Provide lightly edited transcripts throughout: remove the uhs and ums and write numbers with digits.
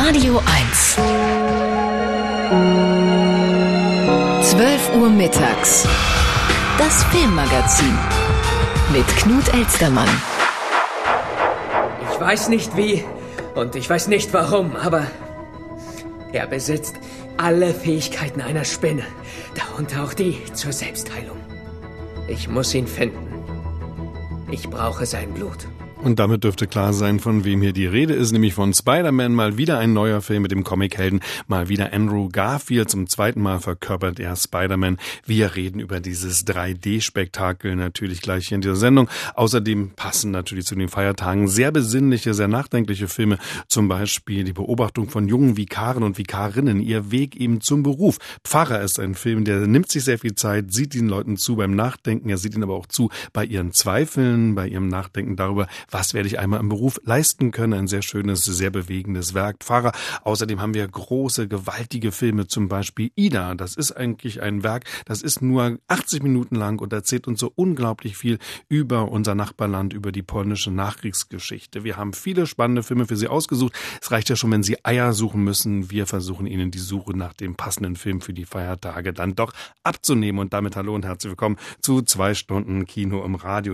Radio 1. 12 Uhr mittags. Das Filmmagazin mit Knut Elstermann. Ich weiß nicht wie und ich weiß nicht warum, aber er besitzt alle Fähigkeiten einer Spinne, darunter auch die zur Selbstheilung. Ich muss ihn finden. Ich brauche sein Blut. Und damit dürfte klar sein, von wem hier die Rede ist, nämlich von Spider-Man, mal wieder ein neuer Film mit dem Comichelden, mal wieder Andrew Garfield. Zum zweiten Mal verkörpert er Spider-Man. Wir reden über dieses 3D-Spektakel natürlich gleich hier in dieser Sendung. Außerdem passen natürlich zu den Feiertagen sehr besinnliche, sehr nachdenkliche Filme, zum Beispiel die Beobachtung von jungen Vikaren und Vikarinnen, ihr Weg eben zum Beruf. Pfarrer ist ein Film, der nimmt sich sehr viel Zeit, sieht den Leuten zu beim Nachdenken, er sieht ihnen aber auch zu bei ihren Zweifeln, bei ihrem Nachdenken darüber, was werde ich einmal im Beruf leisten können? Ein sehr schönes, sehr bewegendes Werk. Pfarrer. Außerdem haben wir große, gewaltige Filme, zum Beispiel Ida. Das ist eigentlich ein Werk, das ist nur 80 Minuten lang und erzählt uns so unglaublich viel über unser Nachbarland, über die polnische Nachkriegsgeschichte. Wir haben viele spannende Filme für Sie ausgesucht. Es reicht ja schon, wenn Sie Eier suchen müssen. Wir versuchen Ihnen die Suche nach dem passenden Film für die Feiertage dann doch abzunehmen. Und damit hallo und herzlich willkommen zu 2 Stunden Kino im Radio.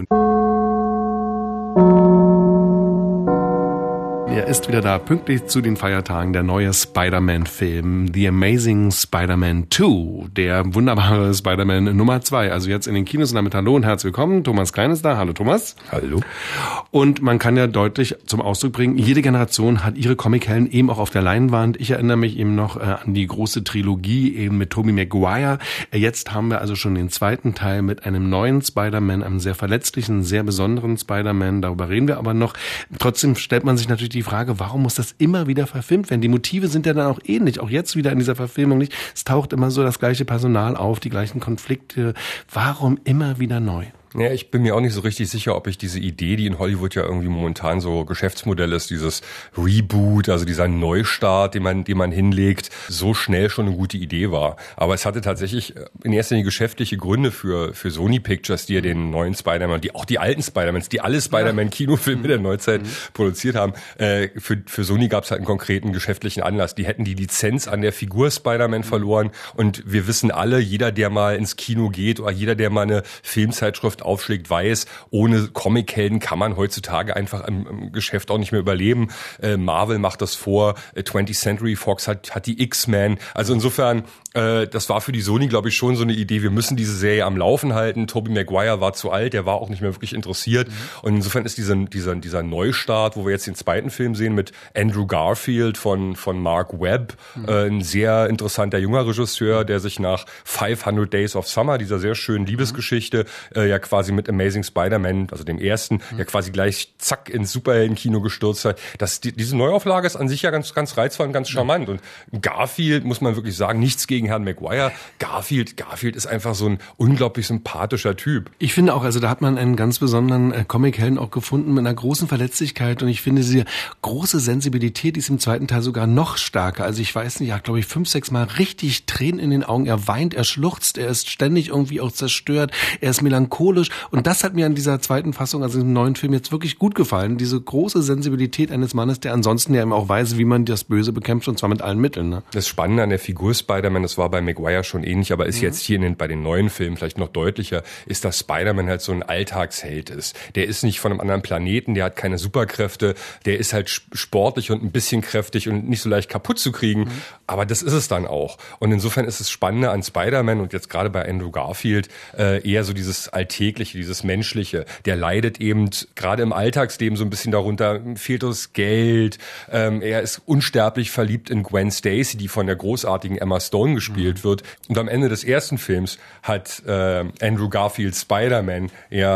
Er ist wieder da, pünktlich zu den Feiertagen, der neue Spider-Man-Film The Amazing Spider-Man 2, der wunderbare Spider-Man Nummer 2, also jetzt in den Kinos. Und damit hallo und herzlich willkommen. Thomas Klein ist da. Hallo Thomas. Hallo. Und man kann ja deutlich zum Ausdruck bringen, jede Generation hat ihre Comichelden eben auch auf der Leinwand. Ich erinnere mich eben noch an die große Trilogie eben mit Tobey Maguire. Jetzt haben wir also schon den zweiten Teil mit einem neuen Spider-Man, einem sehr verletzlichen, sehr besonderen Spider-Man. Darüber reden wir aber noch. Trotzdem stellt man sich natürlich die Frage, warum muss das immer wieder verfilmt werden? Die Motive sind ja dann auch ähnlich, auch jetzt wieder in dieser Verfilmung nicht. Es taucht immer so das gleiche Personal auf, die gleichen Konflikte. Warum immer wieder neu? Ja, ich bin mir auch nicht so richtig sicher, ob ich diese Idee, die in Hollywood ja irgendwie momentan so Geschäftsmodell ist, dieses Reboot, also dieser Neustart, den man hinlegt, so schnell schon eine gute Idee war. Aber es hatte tatsächlich in erster Linie geschäftliche Gründe für Sony Pictures, die ja den neuen Spider-Man, auch die alten Spider-Mans, die alle Spider-Man-Kinofilme der Neuzeit produziert haben. Für Sony gab es halt einen konkreten geschäftlichen Anlass. Die hätten die Lizenz an der Figur Spider-Man verloren. Und wir wissen alle, jeder, der mal ins Kino geht oder jeder, der mal eine Filmzeitschrift aufschlägt, weiß, ohne Comichelden kann man heutzutage einfach im Geschäft auch nicht mehr überleben. Marvel macht das vor, 20th Century Fox hat die X-Men. Also insofern, das war für die Sony, glaube ich, schon so eine Idee, wir müssen diese Serie am Laufen halten. Tobey Maguire war zu alt, der war auch nicht mehr wirklich interessiert. Und insofern ist dieser Neustart, wo wir jetzt den zweiten Film sehen mit Andrew Garfield von Mark Webb, ein sehr interessanter junger Regisseur, der sich nach 500 Days of Summer, dieser sehr schönen Liebesgeschichte, ja quasi mit Amazing Spider-Man, also dem ersten, ja quasi gleich zack ins Superheldenkino gestürzt hat. Diese Neuauflage ist an sich ja ganz reizvoll und ganz charmant. Und Garfield, muss man wirklich sagen, nichts gegen Herrn Maguire. Garfield ist einfach so ein unglaublich sympathischer Typ. Ich finde auch, also da hat man einen ganz besonderen Comichelden auch gefunden mit einer großen Verletzlichkeit. Und ich finde, diese große Sensibilität ist im zweiten Teil sogar noch stärker. Also ich weiß nicht, er hat, glaube ich, 5-6 Mal richtig Tränen in den Augen. Er weint, er schluchzt, er ist ständig irgendwie auch zerstört, er ist melancholisch. Und das hat mir an dieser zweiten Fassung, also im neuen Film, jetzt wirklich gut gefallen. Diese große Sensibilität eines Mannes, der ansonsten ja eben auch weiß, wie man das Böse bekämpft, und zwar mit allen Mitteln. Ne? Das Spannende an der Figur Spider-Man, das war bei Maguire schon ähnlich, aber ist jetzt hier bei den neuen Filmen vielleicht noch deutlicher, ist, dass Spider-Man halt so ein Alltagsheld ist. Der ist nicht von einem anderen Planeten, der hat keine Superkräfte, der ist halt sportlich und ein bisschen kräftig und nicht so leicht kaputt zu kriegen, aber das ist es dann auch. Und insofern ist es Spannende an Spider-Man und jetzt gerade bei Andrew Garfield eher so dieses Alltägliche, dieses Menschliche. Der leidet eben gerade im Alltagsleben so ein bisschen darunter, fehlt das Geld, er ist unsterblich verliebt in Gwen Stacy, die von der großartigen Emma Stone gespielt wird. Und am Ende des ersten Films hat Andrew Garfield Spider-Man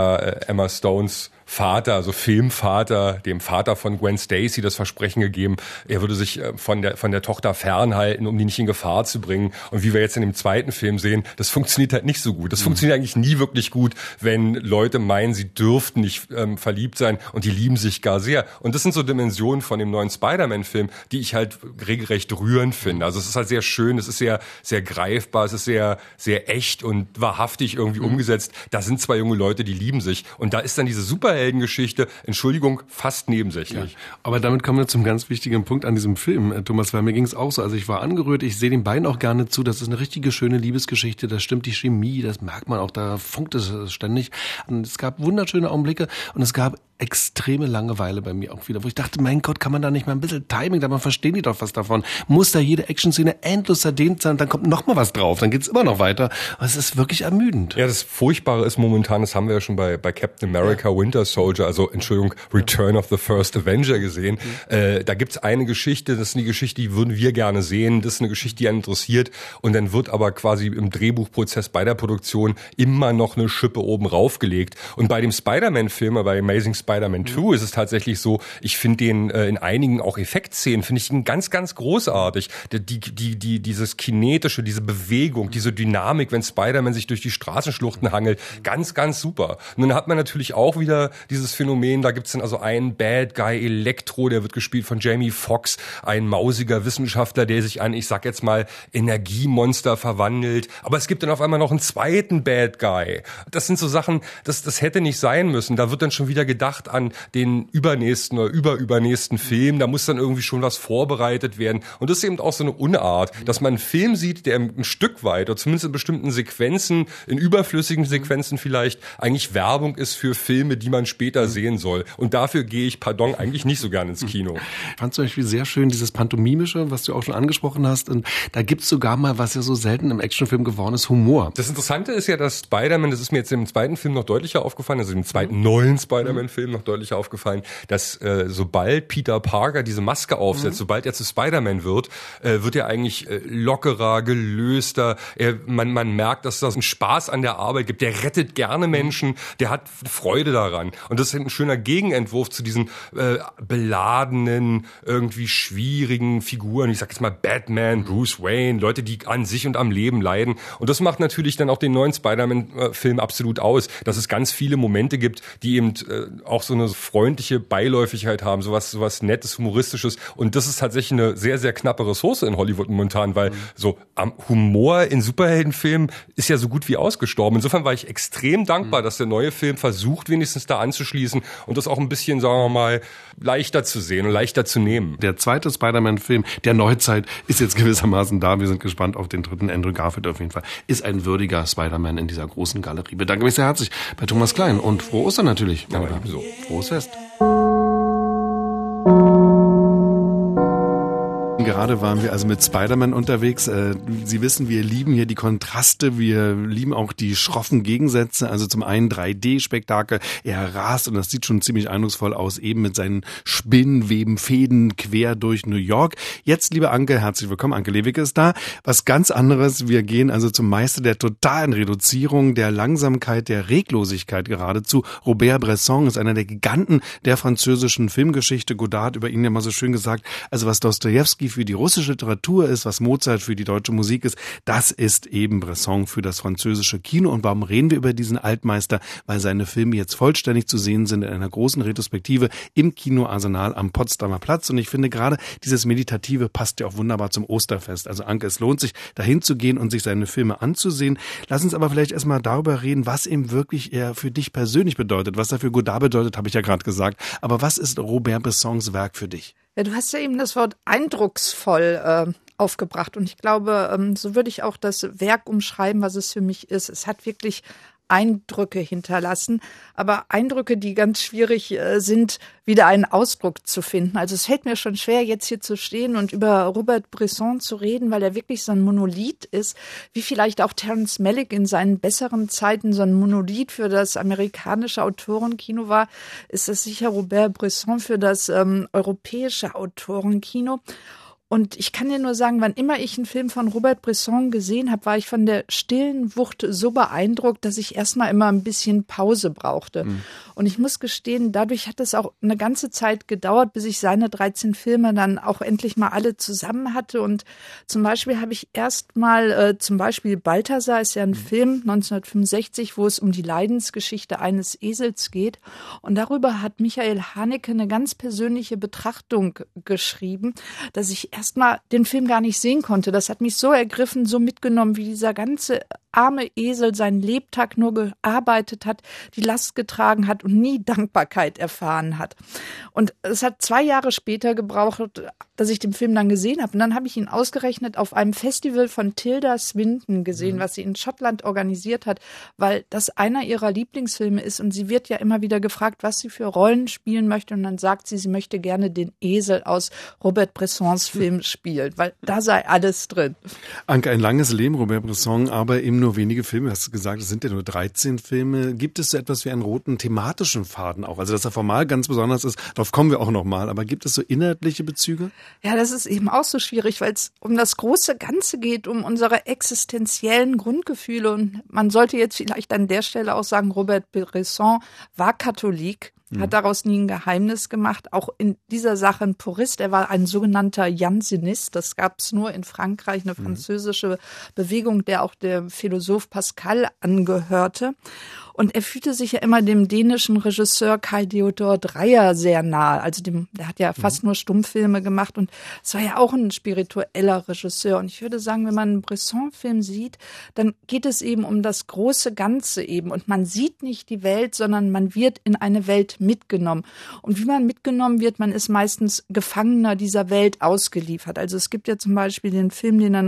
Emma Stones Vater, also Filmvater, dem Vater von Gwen Stacy das Versprechen gegeben, er würde sich von der Tochter fernhalten, um die nicht in Gefahr zu bringen. Und wie wir jetzt in dem zweiten Film sehen, das funktioniert halt nicht so gut. Das funktioniert eigentlich nie wirklich gut, wenn Leute meinen, sie dürften nicht verliebt sein und die lieben sich gar sehr. Und das sind so Dimensionen von dem neuen Spider-Man-Film, die ich halt regelrecht rührend finde. Also es ist halt sehr schön, es ist sehr, sehr greifbar, es ist sehr, sehr echt und wahrhaftig irgendwie umgesetzt. Da sind zwei junge Leute, die lieben sich. Und da ist dann diese Superhelden Superheldengeschichte, Entschuldigung, fast nebensächlich. Ja, aber damit kommen wir zum ganz wichtigen Punkt an diesem Film, Thomas, weil mir ging es auch so. Also ich war angerührt, ich sehe den beiden auch gerne zu, das ist eine richtige schöne Liebesgeschichte, da stimmt die Chemie, das merkt man auch, da funkt es ständig. Und es gab wunderschöne Augenblicke und es gab extreme Langeweile bei mir auch wieder, wo ich dachte, mein Gott, kann man da nicht mal ein bisschen Timing, da verstehen die doch was davon. Muss da jede Action-Szene endlos erdehnt sein, dann kommt noch mal was drauf, dann geht's immer noch weiter. Aber es ist wirklich ermüdend. Ja, das Furchtbare ist momentan, das haben wir ja schon bei Captain America Winter Soldier, also Entschuldigung, Return of the First Avenger gesehen. Da gibt's eine Geschichte, das ist eine Geschichte, die würden wir gerne sehen, das ist eine Geschichte, die einen interessiert und dann wird aber quasi im Drehbuchprozess bei der Produktion immer noch eine Schippe oben raufgelegt. Und bei dem Spider-Man-Film, bei Amazing Spider-Man 2 ist es tatsächlich so, ich finde den in einigen auch Effektszenen, finde ich ihn ganz, ganz großartig. Dieses Kinetische, diese Bewegung, diese Dynamik, wenn Spider-Man sich durch die Straßenschluchten hangelt, ganz, ganz super. Und dann hat man natürlich auch wieder dieses Phänomen, da gibt's dann also einen Bad Guy Elektro, der wird gespielt von Jamie Foxx, ein mausiger Wissenschaftler, der sich an, ich sag jetzt mal, Energiemonster verwandelt. Aber es gibt dann auf einmal noch einen zweiten Bad Guy. Das sind so Sachen, das hätte nicht sein müssen. Da wird dann schon wieder gedacht an den übernächsten oder übernächsten Film. Da muss dann irgendwie schon was vorbereitet werden. Und das ist eben auch so eine Unart, dass man einen Film sieht, der ein Stück weit oder zumindest in bestimmten Sequenzen, in überflüssigen Sequenzen vielleicht, eigentlich Werbung ist für Filme, die man später sehen soll. Und dafür gehe ich, eigentlich nicht so gerne ins Kino. Ich fand zum Beispiel sehr schön dieses Pantomimische, was du auch schon angesprochen hast. Und da gibt's sogar mal, was ja so selten im Actionfilm geworden ist, Humor. Das Interessante ist ja, dass Spider-Man, das ist mir jetzt im zweiten Film noch deutlicher aufgefallen, also im zweiten neuen Spider-Man-Film noch deutlicher aufgefallen, dass sobald Peter Parker diese Maske aufsetzt, sobald er zu Spider-Man wird er eigentlich lockerer, gelöster. Man merkt, dass das einen Spaß an der Arbeit gibt. Der rettet gerne Menschen, der hat Freude daran. Und das ist ein schöner Gegenentwurf zu diesen beladenen, irgendwie schwierigen Figuren. Ich sag jetzt mal Batman, Bruce Wayne, Leute, die an sich und am Leben leiden. Und das macht natürlich dann auch den neuen Spider-Man-Film absolut aus, dass es ganz viele Momente gibt, die eben auch so eine freundliche Beiläufigkeit haben, sowas Nettes, Humoristisches. Und das ist tatsächlich eine sehr, sehr knappe Ressource in Hollywood momentan, weil so am Humor in Superheldenfilmen ist ja so gut wie ausgestorben. Insofern war ich extrem dankbar, dass der neue Film versucht, wenigstens da anzuschließen und das auch ein bisschen, sagen wir mal, leichter zu sehen und leichter zu nehmen. Der zweite Spider-Man-Film der Neuzeit ist jetzt gewissermaßen da. Wir sind gespannt auf den dritten. Andrew Garfield auf jeden Fall ist ein würdiger Spider-Man in dieser großen Galerie. Bedanke mich sehr herzlich bei Thomas Klein und frohe Ostern natürlich. Ja, ebenso. Frohes Fest. Gerade waren wir also mit Spider-Man unterwegs. Sie wissen, wir lieben hier die Kontraste, wir lieben auch die schroffen Gegensätze. Also zum einen 3D-Spektakel, er rast und das sieht schon ziemlich eindrucksvoll aus, eben mit seinen Spinnenweben, Fäden quer durch New York. Jetzt, liebe Anke, herzlich willkommen. Anke Lewicke ist da. Was ganz anderes, wir gehen also zum Meister der totalen Reduzierung, der Langsamkeit, der Reglosigkeit geradezu. Robert Bresson ist einer der Giganten der französischen Filmgeschichte. Godard hat über ihn ja mal so schön gesagt, also was Dostojewski für die russische Literatur ist, was Mozart für die deutsche Musik ist, das ist eben Bresson für das französische Kino. Und warum reden wir über diesen Altmeister? Weil seine Filme jetzt vollständig zu sehen sind in einer großen Retrospektive im Kino Arsenal am Potsdamer Platz. Und ich finde gerade dieses Meditative passt ja auch wunderbar zum Osterfest. Also Anke, es lohnt sich, dahin zu gehen und sich seine Filme anzusehen. Lass uns aber vielleicht erstmal darüber reden, was ihm wirklich er für dich persönlich bedeutet. Was er für Godard bedeutet, habe ich ja gerade gesagt. Aber was ist Robert Bressons Werk für dich? Ja, du hast ja eben das Wort eindrucksvoll aufgebracht und ich glaube, so würde ich auch das Werk umschreiben, was es für mich ist. Es hat wirklich Eindrücke hinterlassen, aber Eindrücke, die ganz schwierig sind, wieder einen Ausdruck zu finden. Also es fällt mir schon schwer, jetzt hier zu stehen und über Robert Bresson zu reden, weil er wirklich so ein Monolith ist, wie vielleicht auch Terrence Malick in seinen besseren Zeiten so ein Monolith für das amerikanische Autorenkino war, ist das sicher Robert Bresson für das europäische Autorenkino. Und ich kann dir nur sagen, wann immer ich einen Film von Robert Bresson gesehen habe, war ich von der stillen Wucht so beeindruckt, dass ich erstmal immer ein bisschen Pause brauchte. Und ich muss gestehen, dadurch hat es auch eine ganze Zeit gedauert, bis ich seine 13 Filme dann auch endlich mal alle zusammen hatte. Und zum Beispiel habe ich erst mal, zum Beispiel Balthasar ist ja ein Film 1965, wo es um die Leidensgeschichte eines Esels geht. Und darüber hat Michael Haneke eine ganz persönliche Betrachtung geschrieben, dass ich erstmal den Film gar nicht sehen konnte. Das hat mich so ergriffen, so mitgenommen, wie dieser ganze arme Esel seinen Lebtag nur gearbeitet hat, die Last getragen hat und nie Dankbarkeit erfahren hat. Und es hat 2 Jahre später gebraucht, dass ich den Film dann gesehen habe. Und dann habe ich ihn ausgerechnet auf einem Festival von Tilda Swinton gesehen, was sie in Schottland organisiert hat, weil das einer ihrer Lieblingsfilme ist. Und sie wird ja immer wieder gefragt, was sie für Rollen spielen möchte. Und dann sagt sie, sie möchte gerne den Esel aus Robert Bressons Film spielen, weil da sei alles drin. Anke, ein langes Leben, Robert Bresson, aber eben nur wenige Filme. Hast du gesagt, es sind ja nur 13 Filme. Gibt es so etwas wie einen roten thematischen Faden auch? Also, dass er formal ganz besonders ist, darauf kommen wir auch noch mal. Aber gibt es so inhaltliche Bezüge? Ja, das ist eben auch so schwierig, weil es um das große Ganze geht, um unsere existenziellen Grundgefühle. Und man sollte jetzt vielleicht an der Stelle auch sagen, Robert Bresson war Katholik. Hat daraus nie ein Geheimnis gemacht. Auch in dieser Sache ein Purist. Er war ein sogenannter Jansenist. Das gab es nur in Frankreich, eine französische Bewegung, der auch der Philosoph Pascal angehörte. Und er fühlte sich ja immer dem dänischen Regisseur Carl Theodor Dreyer sehr nahe. Also der hat ja fast nur Stummfilme gemacht und es war ja auch ein spiritueller Regisseur. Und ich würde sagen, wenn man einen Bresson-Film sieht, dann geht es eben um das große Ganze eben. Und man sieht nicht die Welt, sondern man wird in eine Welt mitgenommen. Und wie man mitgenommen wird, man ist meistens Gefangener dieser Welt ausgeliefert. Also es gibt ja zum Beispiel den Film, den er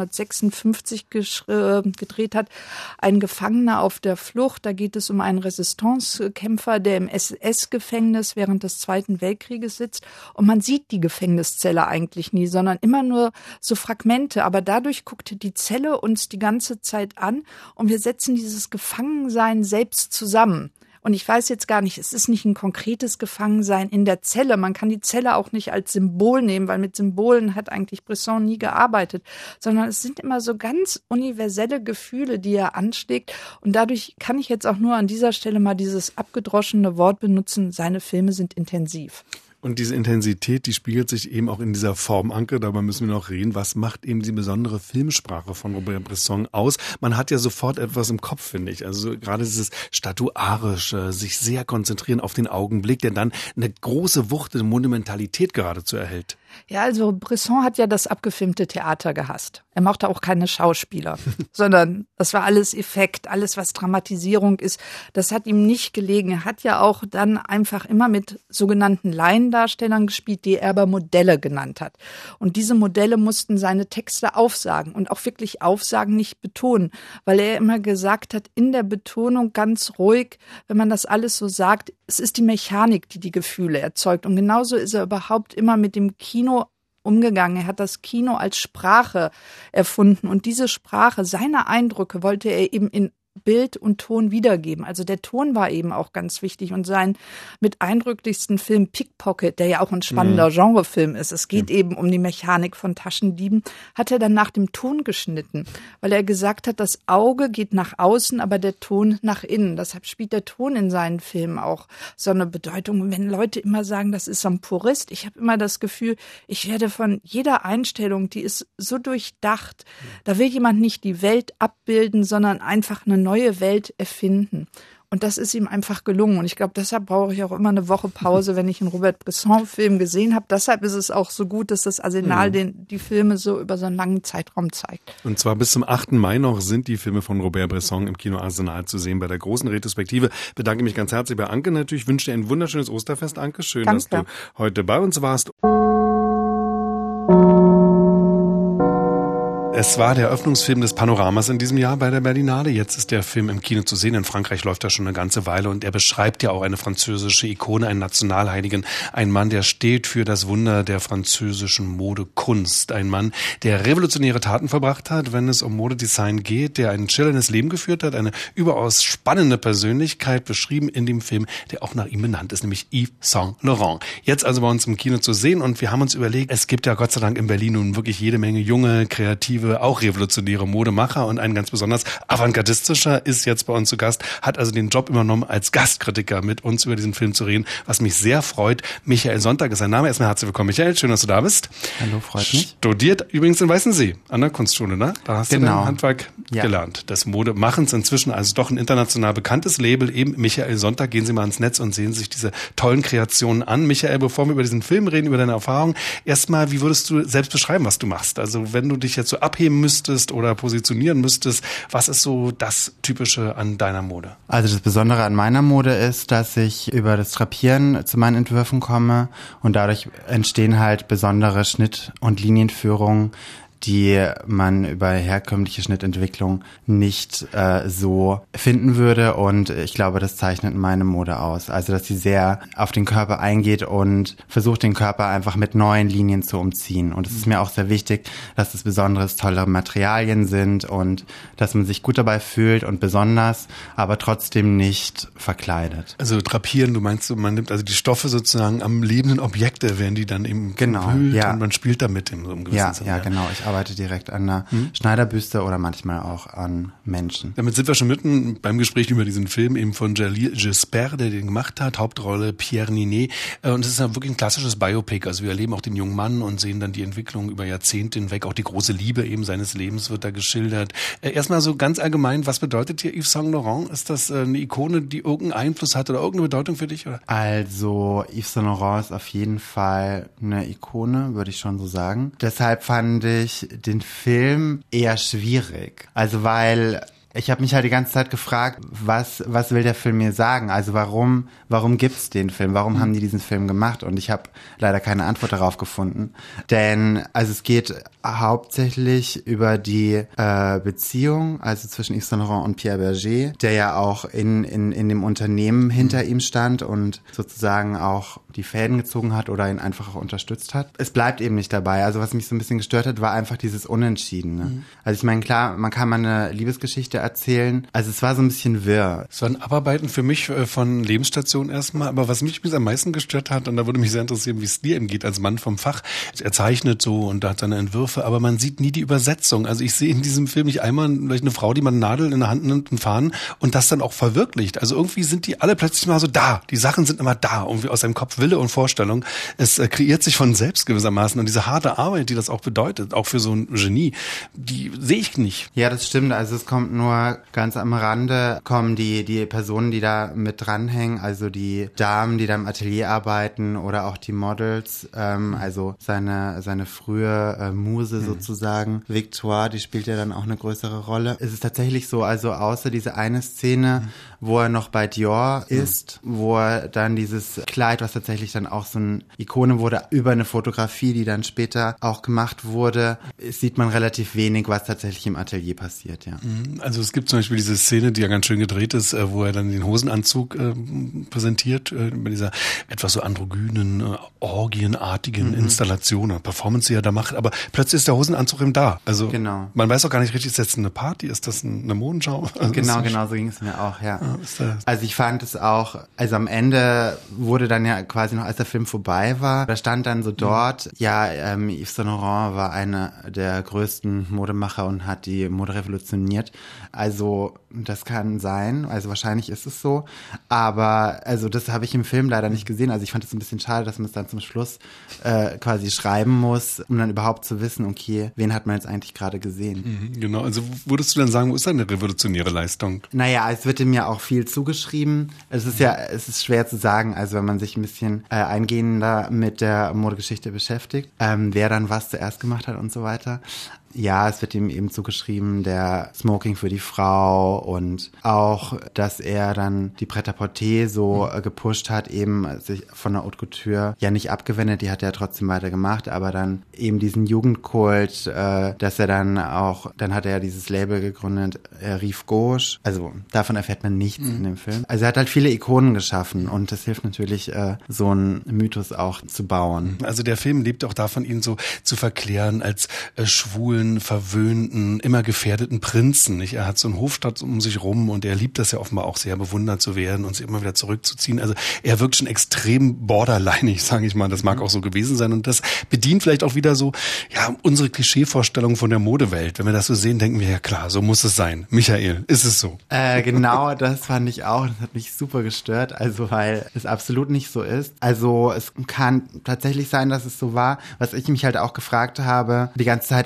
1956 gedreht hat, Ein Gefangener auf der Flucht. Da geht es um einen Resistancekämpfer, der im SS-Gefängnis während des Zweiten Weltkrieges sitzt. Und man sieht die Gefängniszelle eigentlich nie, sondern immer nur so Fragmente. Aber dadurch guckt die Zelle uns die ganze Zeit an und wir setzen dieses Gefangensein selbst zusammen. Und ich weiß jetzt gar nicht, es ist nicht ein konkretes Gefangensein in der Zelle. Man kann die Zelle auch nicht als Symbol nehmen, weil mit Symbolen hat eigentlich Bresson nie gearbeitet, sondern es sind immer so ganz universelle Gefühle, die er anschlägt. Und dadurch kann ich jetzt auch nur an dieser Stelle mal dieses abgedroschene Wort benutzen, seine Filme sind intensiv. Und diese Intensität, die spiegelt sich eben auch in dieser Form, Anke, darüber müssen wir noch reden. Was macht eben die besondere Filmsprache von Robert Bresson aus? Man hat ja sofort etwas im Kopf, finde ich. Also gerade dieses Statuarische, sich sehr konzentrieren auf den Augenblick, der dann eine große Wucht, eine Monumentalität geradezu erhält. Ja, also Bresson hat ja das abgefilmte Theater gehasst. Er mochte auch keine Schauspieler, sondern das war alles Effekt, alles was Dramatisierung ist. Das hat ihm nicht gelegen. Er hat ja auch dann einfach immer mit sogenannten Laiendarstellern gespielt, die er aber Modelle genannt hat. Und diese Modelle mussten seine Texte aufsagen und auch wirklich aufsagen, nicht betonen, weil er immer gesagt hat, in der Betonung ganz ruhig, wenn man das alles so sagt, es ist die Mechanik, die die Gefühle erzeugt. Und genauso ist er überhaupt immer mit dem Kino umgegangen. Er hat das Kino als Sprache erfunden und diese Sprache, seine Eindrücke wollte er eben in Bild und Ton wiedergeben. Also der Ton war eben auch ganz wichtig und sein mit eindrücklichsten Film Pickpocket, der ja auch ein spannender Genrefilm ist, es geht eben um die Mechanik von Taschendieben, hat er dann nach dem Ton geschnitten, weil er gesagt hat, das Auge geht nach außen, aber der Ton nach innen. Deshalb spielt der Ton in seinen Filmen auch so eine Bedeutung. Und wenn Leute immer sagen, das ist so ein Purist, ich habe immer das Gefühl, ich werde von jeder Einstellung, die ist so durchdacht, da will jemand nicht die Welt abbilden, sondern einfach eine neue Welt erfinden. Und das ist ihm einfach gelungen. Und ich glaube, deshalb brauche ich auch immer eine Woche Pause, wenn ich einen Robert Bresson-Film gesehen habe. Deshalb ist es auch so gut, dass das Arsenal die Filme so über so einen langen Zeitraum zeigt. Und zwar bis zum 8. Mai noch sind die Filme von Robert Bresson im Kino Arsenal zu sehen bei der großen Retrospektive. Bedanke mich ganz herzlich bei Anke natürlich. Wünsche dir ein wunderschönes Osterfest, Anke. Schön, dass du heute bei uns warst. Es war der Eröffnungsfilm des Panoramas in diesem Jahr bei der Berlinale. Jetzt ist der Film im Kino zu sehen. In Frankreich läuft er schon eine ganze Weile und er beschreibt ja auch eine französische Ikone, einen Nationalheiligen. Ein Mann, der steht für das Wunder der französischen Modekunst. Ein Mann, der revolutionäre Taten verbracht hat, wenn es um Modedesign geht, der ein schillerndes Leben geführt hat, eine überaus spannende Persönlichkeit, beschrieben in dem Film, der auch nach ihm benannt ist, nämlich Yves Saint Laurent. Jetzt also bei uns im Kino zu sehen und wir haben uns überlegt, es gibt ja Gott sei Dank in Berlin nun wirklich jede Menge junge, kreative, auch revolutionäre Modemacher und ein ganz besonders avantgardistischer ist jetzt bei uns zu Gast, hat also den Job übernommen, als Gastkritiker mit uns über diesen Film zu reden, was mich sehr freut. Michael Sonntag ist sein Name. Erstmal herzlich willkommen, Michael. Schön, dass du da bist. Hallo, freut mich. Studiert übrigens in Weißensee an der Kunstschule, ne? Da hast du dein Handwerk gelernt, des Modemachens. Inzwischen also doch ein international bekanntes Label, eben Michael Sonntag. Gehen Sie mal ins Netz und sehen sich diese tollen Kreationen an. Michael, bevor wir über diesen Film reden, über deine Erfahrung, erstmal, wie würdest du selbst beschreiben, was du machst? Also wenn du dich jetzt so abheben müsstest oder positionieren müsstest, was ist so das Typische an deiner Mode? Also das Besondere an meiner Mode ist, dass ich über das Drapieren zu meinen Entwürfen komme und dadurch entstehen halt besondere Schnitt- und Linienführungen, die man über herkömmliche Schnittentwicklung nicht so finden würde. Und ich glaube, das zeichnet meine Mode aus. Also, dass sie sehr auf den Körper eingeht und versucht, den Körper einfach mit neuen Linien zu umziehen. Und es ist mir auch sehr wichtig, dass es besonders tolle Materialien sind und dass man sich gut dabei fühlt und besonders, aber trotzdem nicht verkleidet. Also drapieren, du meinst, man nimmt also die Stoffe sozusagen am lebenden Objekte, werden die dann eben gehüllt und man spielt damit in so einem gewissen Sinne. Ja, genau. Ich arbeite direkt an einer Schneiderbüste oder manchmal auch an Menschen. Damit sind wir schon mitten beim Gespräch über diesen Film eben von Jalil Gisbert, der den gemacht hat, Hauptrolle Pierre Ninet. Und es ist ja wirklich ein klassisches Biopic. Also wir erleben auch den jungen Mann und sehen dann die Entwicklung über Jahrzehnte hinweg. Auch die große Liebe eben seines Lebens wird da geschildert. Erstmal so ganz allgemein, was bedeutet hier Yves Saint Laurent? Ist das eine Ikone, die irgendeinen Einfluss hat oder irgendeine Bedeutung für dich? Oder? Also Yves Saint Laurent ist auf jeden Fall eine Ikone, würde ich schon so sagen. Deshalb fand ich den Film eher schwierig. Also weil ich habe mich halt die ganze Zeit gefragt, was will der Film mir sagen? Also warum gibt's den Film? Warum haben die diesen Film gemacht? Und ich habe leider keine Antwort darauf gefunden. Denn also es geht hauptsächlich über die Beziehung, also zwischen Yves Saint Laurent und Pierre Berger, der ja auch in dem Unternehmen hinter ihm stand und sozusagen auch die Fäden gezogen hat oder ihn einfach auch unterstützt hat. Es bleibt eben nicht dabei. Also was mich so ein bisschen gestört hat, war einfach dieses Unentschiedene. Also ich meine, klar, man kann mal eine Liebesgeschichte erzählen. Also es war so ein bisschen wirr. Es war ein Abarbeiten für mich von Lebensstationen erstmal, aber was mich am meisten gestört hat, und da würde mich sehr interessieren, wie es dir eben geht als Mann vom Fach. Er zeichnet so und hat seine Entwürfe, aber man sieht nie die Übersetzung. Also ich sehe in diesem Film nicht einmal vielleicht eine Frau, die man eine Nadel in der Hand nimmt und Fahnen und das dann auch verwirklicht. Also irgendwie sind die alle plötzlich mal so da. Die Sachen sind immer da, irgendwie aus seinem Kopf Wille und Vorstellung. Es kreiert sich von selbst gewissermaßen und diese harte Arbeit, die das auch bedeutet, auch für so ein Genie, die sehe ich nicht. Ja, das stimmt. Also es kommt nur ganz am Rande, kommen die Personen, die da mit dranhängen, also die Damen, die da im Atelier arbeiten oder auch die Models, also seine frühe Muse sozusagen, Victoire, die spielt ja dann auch eine größere Rolle. Es ist tatsächlich so, also außer diese eine Szene, wo er noch bei Dior ist, wo er dann dieses Kleid, was tatsächlich dann auch so eine Ikone wurde, über eine Fotografie, die dann später auch gemacht wurde, sieht man relativ wenig, was tatsächlich im Atelier passiert, ja. Also es gibt zum Beispiel diese Szene, die ja ganz schön gedreht ist, wo er dann den Hosenanzug präsentiert, bei dieser etwas so androgynen, orgienartigen Installation, Performance, die er da macht, aber plötzlich ist der Hosenanzug eben da. Also genau. Man weiß auch gar nicht richtig, ist das eine Party, ist das eine Modenschau? Also genau, so ging es mir auch, ja. Also ich fand es auch, also am Ende wurde dann ja quasi noch, als der Film vorbei war, da stand dann so dort, Yves Saint Laurent war einer der größten Modemacher und hat die Mode revolutioniert. Also das kann sein, also wahrscheinlich ist es so, aber also das habe ich im Film leider nicht gesehen. Also ich fand es ein bisschen schade, dass man es dann zum Schluss quasi schreiben muss, um dann überhaupt zu wissen, okay, wen hat man jetzt eigentlich gerade gesehen. Genau, also würdest du dann sagen, wo ist eine revolutionäre Leistung? Naja, es wird ihm ja auch viel zugeschrieben. Es ist schwer zu sagen, also wenn man sich ein bisschen eingehender mit der Modegeschichte beschäftigt, wer dann was zuerst gemacht hat und so weiter. Ja, es wird ihm eben zugeschrieben, der Smoking für die Frau und auch, dass er dann die Pret-à-Porter so gepusht hat, eben sich von der Haute Couture ja nicht abgewendet, die hat er trotzdem weiter gemacht, aber dann eben diesen Jugendkult, dass er dann hat er ja dieses Label gegründet, Rive Gauche, also davon erfährt man nichts in dem Film. Also er hat halt viele Ikonen geschaffen und das hilft natürlich, so einen Mythos auch zu bauen. Also der Film lebt auch davon, ihn so zu verklären als schwulen, verwöhnten, immer gefährdeten Prinzen. Nicht? Er hat so einen Hofstaat um sich rum und er liebt das ja offenbar auch sehr, bewundert zu werden und sich immer wieder zurückzuziehen. Also er wirkt schon extrem borderlinig, sage ich mal. Das mag auch so gewesen sein und das bedient vielleicht auch wieder so, ja, unsere Klischeevorstellung von der Modewelt. Wenn wir das so sehen, denken wir, ja klar, so muss es sein. Michael, ist es so? Genau, das fand ich auch. Das hat mich super gestört, also weil es absolut nicht so ist. Also es kann tatsächlich sein, dass es so war. Was ich mich halt auch gefragt habe, die ganze Zeit, also wer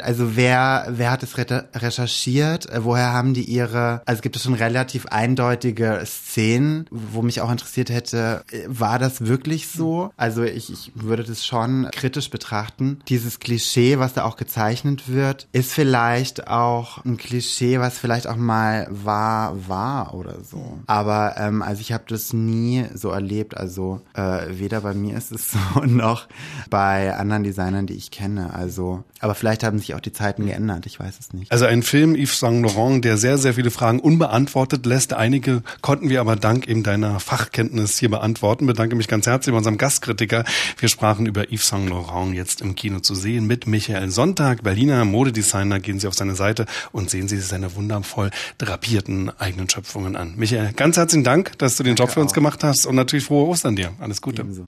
wer hat es recherchiert, woher haben die ihre, also gibt es schon relativ eindeutige Szenen, wo mich auch interessiert hätte, war das wirklich so? Also ich würde das schon kritisch betrachten. Dieses Klischee, was da auch gezeichnet wird, ist vielleicht auch ein Klischee, was vielleicht auch mal war oder so. Aber also ich habe das nie so erlebt, also weder bei mir ist es so noch bei anderen Designern, die ich kenne. Also, aber vielleicht haben sich auch die Zeiten geändert, ich weiß es nicht. Also ein Film, Yves Saint Laurent, der sehr, sehr viele Fragen unbeantwortet lässt. Einige konnten wir aber dank eben deiner Fachkenntnis hier beantworten. Ich bedanke mich ganz herzlich bei unserem Gastkritiker. Wir sprachen über Yves Saint Laurent, jetzt im Kino zu sehen, mit Michael Sonntag, Berliner Modedesigner. Gehen Sie auf seine Seite und sehen Sie seine wundervoll drapierten eigenen Schöpfungen an. Michael, ganz herzlichen Dank, dass du den Job für uns gemacht hast und natürlich frohe Ostern dir. Alles Gute. Ebenso.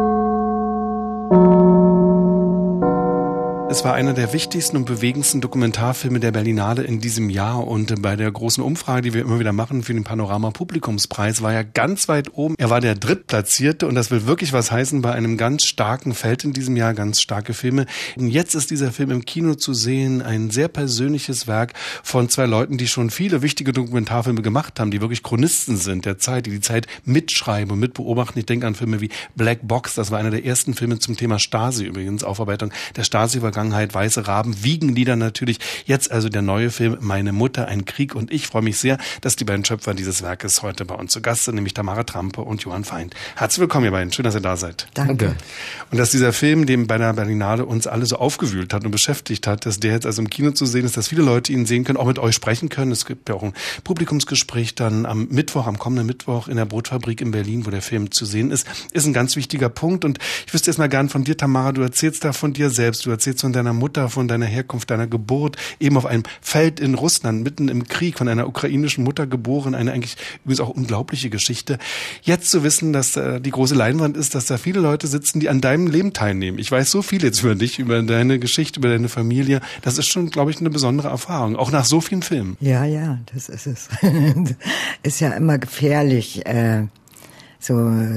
Es war einer der wichtigsten und bewegendsten Dokumentarfilme der Berlinale in diesem Jahr und bei der großen Umfrage, die wir immer wieder machen für den Panorama-Publikumspreis, war er ganz weit oben. Er war der Drittplatzierte und das will wirklich was heißen bei einem ganz starken Feld in diesem Jahr, ganz starke Filme. Und jetzt ist dieser Film im Kino zu sehen, ein sehr persönliches Werk von zwei Leuten, die schon viele wichtige Dokumentarfilme gemacht haben, die wirklich Chronisten sind der Zeit, die Zeit mitschreiben und mitbeobachten. Ich denke an Filme wie Black Box, das war einer der ersten Filme zum Thema Stasi übrigens, Aufarbeitung der Stasi-Vergangenheit. Weiße Raben, Wiegenlieder natürlich. Jetzt also der neue Film Meine Mutter, ein Krieg. Und ich freue mich sehr, dass die beiden Schöpfer dieses Werkes heute bei uns zu Gast sind, nämlich Tamara Trampe und Johann Feind. Herzlich willkommen, ihr beiden. Schön, dass ihr da seid. Danke. Und dass dieser Film, dem bei der Berlinale uns alle so aufgewühlt hat und beschäftigt hat, dass der jetzt also im Kino zu sehen ist, dass viele Leute ihn sehen können, auch mit euch sprechen können. Es gibt ja auch ein Publikumsgespräch dann am kommenden Mittwoch in der Brotfabrik in Berlin, wo der Film zu sehen ist ein ganz wichtiger Punkt. Und ich wüsste erst mal gern von dir, Tamara, du erzählst da von dir selbst, du erzählst von deiner Mutter, von deiner Herkunft, deiner Geburt, eben auf einem Feld in Russland, mitten im Krieg, von einer ukrainischen Mutter geboren, eine eigentlich übrigens auch unglaubliche Geschichte. Jetzt zu wissen, dass die große Leinwand ist, dass da viele Leute sitzen, die an deinem Leben teilnehmen. Ich weiß so viel jetzt über dich, über deine Geschichte, über deine Familie. Das ist schon, glaube ich, eine besondere Erfahrung, auch nach so vielen Filmen. Ja, das ist es. Ist ja immer gefährlich, so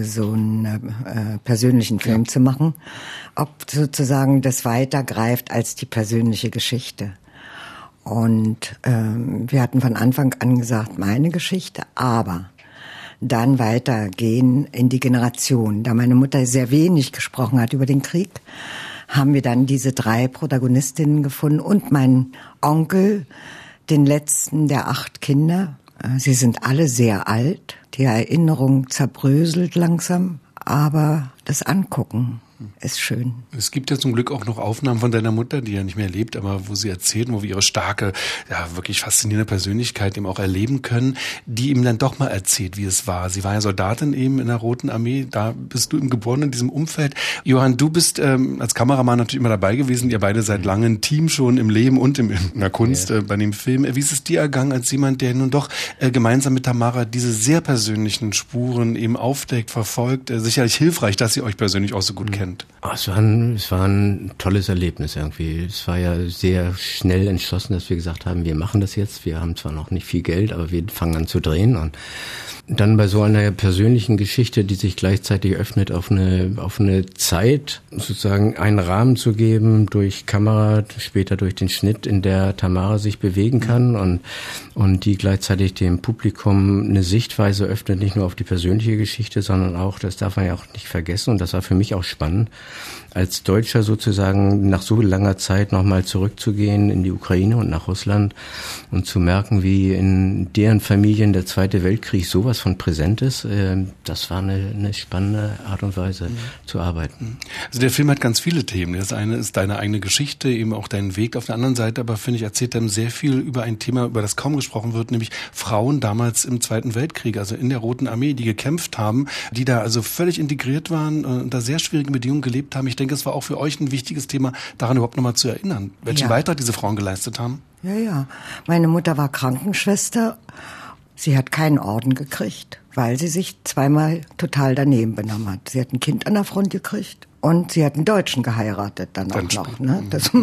einen persönlichen Film zu machen, ob sozusagen das weitergreift als die persönliche Geschichte. Und wir hatten von Anfang an gesagt, meine Geschichte, aber dann weitergehen in die Generation. Da meine Mutter sehr wenig gesprochen hat über den Krieg, haben wir dann diese 3 Protagonistinnen gefunden und meinen Onkel, den letzten der 8 Kinder. Sie sind alle sehr alt. Die Erinnerung zerbröselt langsam, aber das Angucken ist schön. Es gibt ja zum Glück auch noch Aufnahmen von deiner Mutter, die ja nicht mehr lebt, aber wo sie erzählt, wo wir ihre starke, ja wirklich faszinierende Persönlichkeit eben auch erleben können, die ihm dann doch mal erzählt, wie es war. Sie war ja Soldatin eben in der Roten Armee, da bist du eben geboren in diesem Umfeld. Johann, du bist als Kameramann natürlich immer dabei gewesen, ihr beide seid lange ein Team schon im Leben und in der Kunst bei dem Film. Wie ist es dir ergangen als jemand, der nun doch gemeinsam mit Tamara diese sehr persönlichen Spuren eben aufdeckt, verfolgt? Sicherlich hilfreich, dass ihr euch persönlich auch so gut kennt. Es war ein tolles Erlebnis irgendwie. Es war ja sehr schnell entschlossen, dass wir gesagt haben, wir machen das jetzt. Wir haben zwar noch nicht viel Geld, aber wir fangen an zu drehen. Und dann bei so einer persönlichen Geschichte, die sich gleichzeitig öffnet, auf eine Zeit sozusagen einen Rahmen zu geben durch Kamera, später durch den Schnitt, in der Tamara sich bewegen kann und die gleichzeitig dem Publikum eine Sichtweise öffnet, nicht nur auf die persönliche Geschichte, sondern auch, das darf man ja auch nicht vergessen, und das war für mich auch spannend, als Deutscher sozusagen nach so langer Zeit nochmal zurückzugehen in die Ukraine und nach Russland und zu merken, wie in deren Familien der Zweite Weltkrieg sowas von präsent ist. Das war eine spannende Art und Weise zu arbeiten. Also der Film hat ganz viele Themen. Das eine ist deine eigene Geschichte, eben auch dein Weg. Auf der anderen Seite aber, finde ich, erzählt er sehr viel über ein Thema, über das kaum gesprochen wird, nämlich Frauen damals im Zweiten Weltkrieg, also in der Roten Armee, die gekämpft haben, die da also völlig integriert waren und unter sehr schwierigen Bedingungen gelebt haben. Ich denke, es war auch für euch ein wichtiges Thema, daran überhaupt nochmal zu erinnern, welchen Beitrag diese Frauen geleistet haben. Ja. Meine Mutter war Krankenschwester. Sie hat keinen Orden gekriegt, weil sie sich zweimal total daneben benommen hat. Sie hat ein Kind an der Front gekriegt und sie hat einen Deutschen geheiratet dann auch noch. Ne?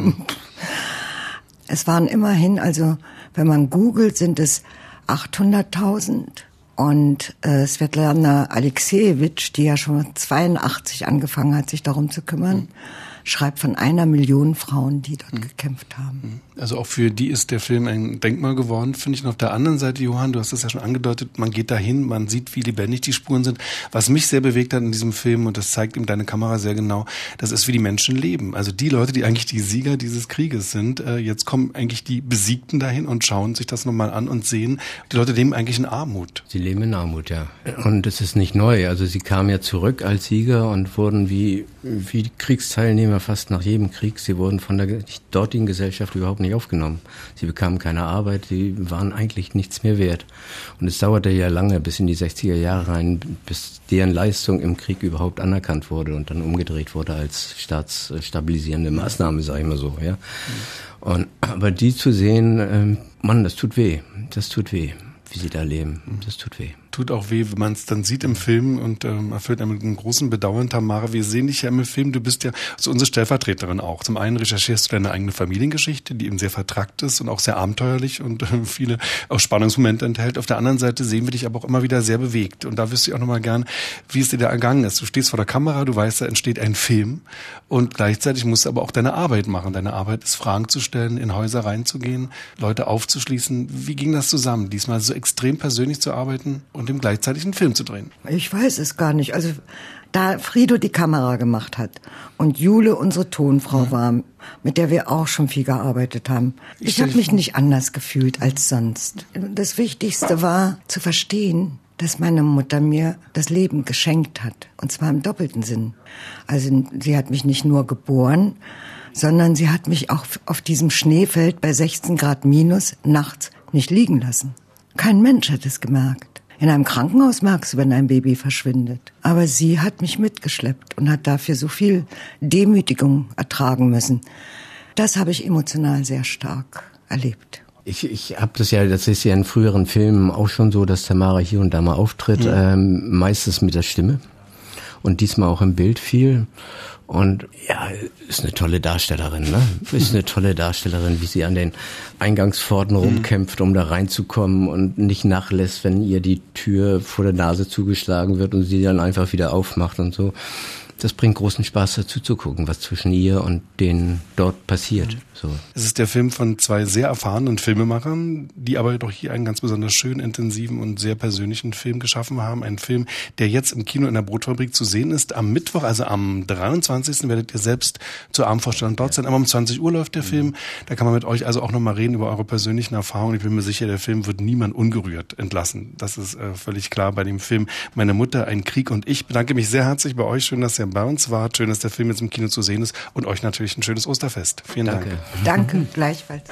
Es waren immerhin, also wenn man googelt, sind es 800.000. Und Svetlana Alexejewitsch, die ja schon 82 angefangen hat, sich darum zu kümmern, schreibt von 1 Million Frauen, die dort gekämpft haben. Also auch für die ist der Film ein Denkmal geworden, finde ich. Und auf der anderen Seite, Johann, du hast es ja schon angedeutet, man geht dahin, man sieht, wie lebendig die Spuren sind. Was mich sehr bewegt hat in diesem Film, und das zeigt ihm deine Kamera sehr genau, das ist, wie die Menschen leben. Also die Leute, die eigentlich die Sieger dieses Krieges sind, jetzt kommen eigentlich die Besiegten dahin und schauen sich das nochmal an und sehen, die Leute leben eigentlich in Armut. Sie leben in Armut, ja. Und es ist nicht neu. Also sie kamen ja zurück als Sieger und wurden wie Kriegsteilnehmer fast nach jedem Krieg. Sie wurden von der dortigen Gesellschaft überhaupt nicht aufgenommen. Sie bekamen keine Arbeit, sie waren eigentlich nichts mehr wert. Und es dauerte ja lange, bis in die 60er Jahre rein, bis deren Leistung im Krieg überhaupt anerkannt wurde und dann umgedreht wurde als staatsstabilisierende Maßnahme, sag ich mal so, ja. Aber die zu sehen, Mann, das tut weh, wie sie da leben, das tut weh. Tut auch weh, wenn man es dann sieht im Film und erfüllt einem mit einem großen Bedauern. Tamara, wir sehen dich ja im Film, du bist ja so unsere Stellvertreterin auch. Zum einen recherchierst du deine eigene Familiengeschichte, die eben sehr vertrackt ist und auch sehr abenteuerlich und viele auch Spannungsmomente enthält. Auf der anderen Seite sehen wir dich aber auch immer wieder sehr bewegt. Und da wüsste ich auch nochmal gern, wie es dir da ergangen ist. Du stehst vor der Kamera, du weißt, da entsteht ein Film und gleichzeitig musst du aber auch deine Arbeit machen. Deine Arbeit ist, Fragen zu stellen, in Häuser reinzugehen, Leute aufzuschließen. Wie ging das zusammen, diesmal so extrem persönlich zu arbeiten und dem gleichzeitig einen Film zu drehen? Ich weiß es gar nicht. Also da Frido die Kamera gemacht hat und Jule unsere Tonfrau war, mit der wir auch schon viel gearbeitet haben, ich habe mich nicht anders gefühlt als sonst. Das Wichtigste war zu verstehen, dass meine Mutter mir das Leben geschenkt hat. Und zwar im doppelten Sinn. Also sie hat mich nicht nur geboren, sondern sie hat mich auch auf diesem Schneefeld bei 16 Grad minus nachts nicht liegen lassen. Kein Mensch hat es gemerkt. In einem Krankenhaus merkst du, wenn ein Baby verschwindet. Aber sie hat mich mitgeschleppt und hat dafür so viel Demütigung ertragen müssen. Das habe ich emotional sehr stark erlebt. Ich habe das ist ja in früheren Filmen auch schon so, dass Tamara hier und da mal auftritt, meistens mit der Stimme und diesmal auch im Bild viel. Und ja, ist eine tolle Darstellerin, ne? Ist eine tolle Darstellerin, wie sie an den Eingangspforten rumkämpft, um da reinzukommen und nicht nachlässt, wenn ihr die Tür vor der Nase zugeschlagen wird und sie dann einfach wieder aufmacht und so. Das bringt großen Spaß dazu zu gucken, was zwischen ihr und denen dort passiert. So. Es ist der Film von 2 sehr erfahrenen Filmemachern, die aber doch hier einen ganz besonders schönen, intensiven und sehr persönlichen Film geschaffen haben. Ein Film, der jetzt im Kino in der Brotfabrik zu sehen ist. Am Mittwoch, also am 23. werdet ihr selbst zur Abendvorstellung dort sein. Aber um 20 Uhr läuft der Film. Da kann man mit euch also auch nochmal reden über eure persönlichen Erfahrungen. Ich bin mir sicher, der Film wird niemand ungerührt entlassen. Das ist völlig klar bei dem Film Meine Mutter, ein Krieg und ich. Bedanke mich sehr herzlich bei euch. Schön, dass ihr bei uns wart. Schön, dass der Film jetzt im Kino zu sehen ist. Und euch natürlich ein schönes Osterfest. Vielen Dank. Danke, gleichfalls.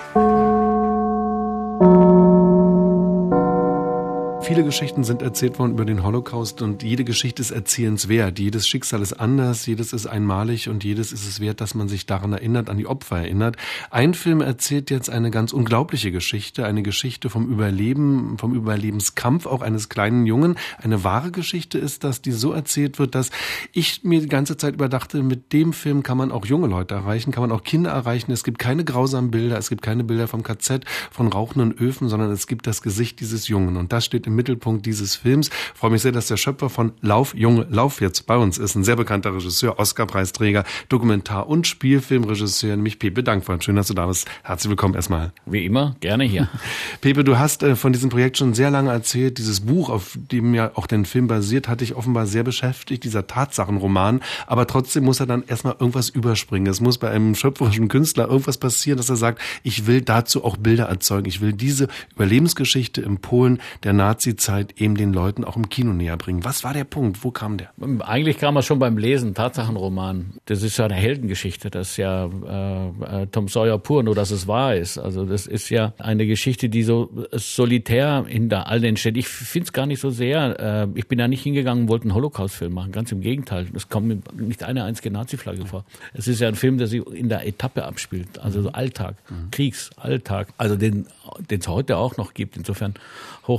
Viele Geschichten sind erzählt worden über den Holocaust und jede Geschichte ist erzählenswert. Jedes Schicksal ist anders, jedes ist einmalig und jedes ist es wert, dass man sich daran erinnert, an die Opfer erinnert. Ein Film erzählt jetzt eine ganz unglaubliche Geschichte, eine Geschichte vom Überleben, vom Überlebenskampf auch eines kleinen Jungen. Eine wahre Geschichte ist das, die so erzählt wird, dass ich mir die ganze Zeit überdachte, mit dem Film kann man auch junge Leute erreichen, kann man auch Kinder erreichen. Es gibt keine grausamen Bilder, es gibt keine Bilder vom KZ, von rauchenden Öfen, sondern es gibt das Gesicht dieses Jungen und das steht im Mittelpunkt dieses Films. Ich freue mich sehr, dass der Schöpfer von Lauf, Junge, Lauf jetzt bei uns ist. Ein sehr bekannter Regisseur, Oscar-Preisträger, Dokumentar- und Spielfilmregisseur, nämlich Pepe Dankwardt. Schön, dass du da bist. Herzlich willkommen erstmal. Wie immer, gerne hier. Pepe, du hast von diesem Projekt schon sehr lange erzählt. Dieses Buch, auf dem ja auch dein Film basiert, hat dich offenbar sehr beschäftigt, dieser Tatsachenroman. Aber trotzdem muss er dann erstmal irgendwas überspringen. Es muss bei einem schöpferischen Künstler irgendwas passieren, dass er sagt, ich will dazu auch Bilder erzeugen. Ich will diese Überlebensgeschichte in Polen der Nazizeit eben den Leuten auch im Kino näher bringen. Was war der Punkt? Wo kam der? Eigentlich kam er schon beim Lesen, Tatsachenroman. Das ist ja eine Heldengeschichte. Das ist ja Tom Sawyer pur, nur dass es wahr ist. Also das ist ja eine Geschichte, die so solitär hinter all den steht. Ich finde es gar nicht so sehr. Ich bin da nicht hingegangen und wollte einen Holocaust-Film machen. Ganz im Gegenteil. Es kommt mir nicht eine einzige Nazi-Flagge vor. Es ist ja ein Film, der sich in der Etappe abspielt. Also so Alltag, Kriegsalltag. Also den es heute auch noch gibt. Insofern hochaktuell.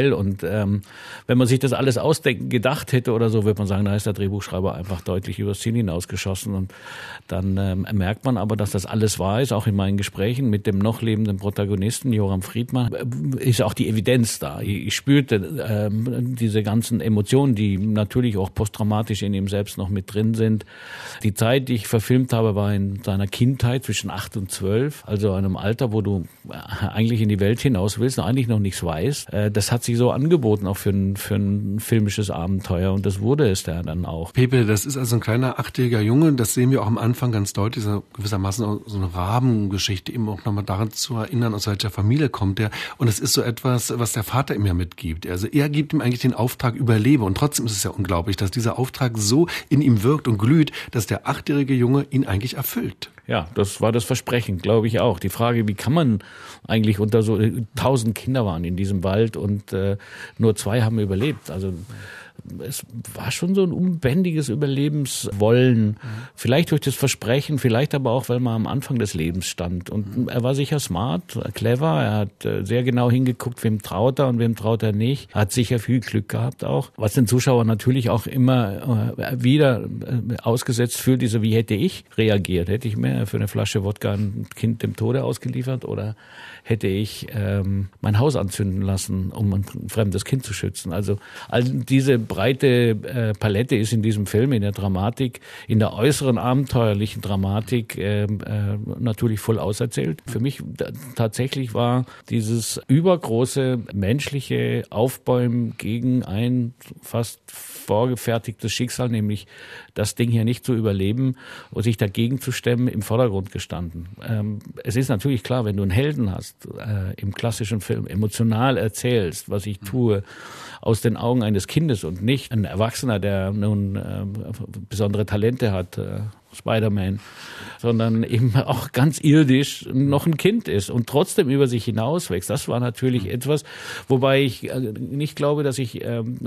schnell. Und wenn man sich das alles gedacht hätte oder so, würde man sagen, da ist der Drehbuchschreiber einfach deutlich übers Ziel hinausgeschossen. Und dann merkt man aber, dass das alles wahr ist, auch in meinen Gesprächen mit dem noch lebenden Protagonisten, Joram Friedmann, ist auch die Evidenz da. Ich spürte diese ganzen Emotionen, die natürlich auch posttraumatisch in ihm selbst noch mit drin sind. Die Zeit, die ich verfilmt habe, war in seiner Kindheit zwischen 8 und 12, also einem Alter, wo du eigentlich in die Welt hinaus willst und eigentlich noch nichts weißt. Das hat sich so angeboten, auch für ein filmisches Abenteuer, und das wurde es dann auch. Pepe, das ist also ein kleiner 8-jähriger Junge, das sehen wir auch am Anfang ganz deutlich, gewissermaßen auch so eine Rabengeschichte, eben auch nochmal daran zu erinnern, aus welcher Familie kommt der. Und es ist so etwas, was der Vater ihm ja mitgibt. Also er gibt ihm eigentlich den Auftrag, überlebe. Und trotzdem ist es ja unglaublich, dass dieser Auftrag so in ihm wirkt und glüht, dass der 8-jährige Junge ihn eigentlich erfüllt. Ja, das war das Versprechen, glaube ich auch. Die Frage, wie kann man eigentlich unter so 1000 Kinder waren in diesem Wald und nur 2 haben überlebt. Also es war schon so ein unbändiges Überlebenswollen. Vielleicht durch das Versprechen, vielleicht aber auch, weil man am Anfang des Lebens stand. Und er war sicher smart, clever. Er hat sehr genau hingeguckt, wem traut er und wem traut er nicht. Er hat sicher viel Glück gehabt auch. Was den Zuschauer natürlich auch immer wieder ausgesetzt fühlt, ist so, wie hätte ich reagiert? Hätte ich mir für eine Flasche Wodka ein Kind dem Tode ausgeliefert oder hätte ich mein Haus anzünden lassen, um ein fremdes Kind zu schützen? Also all diese breite Palette ist in diesem Film, in der Dramatik, in der äußeren abenteuerlichen Dramatik natürlich voll auserzählt. Für mich tatsächlich war dieses übergroße menschliche Aufbäumen gegen ein fast vorgefertigtes Schicksal, nämlich das Ding hier nicht zu überleben und sich dagegen zu stemmen, im Vordergrund gestanden. Es ist natürlich klar, wenn du einen Helden hast, im klassischen Film emotional erzählst, was ich tue, aus den Augen eines Kindes und nicht ein Erwachsener, der nun besondere Talente hat, Spider-Man, sondern eben auch ganz irdisch noch ein Kind ist und trotzdem über sich hinauswächst. Das war natürlich etwas, wobei ich nicht glaube, dass ich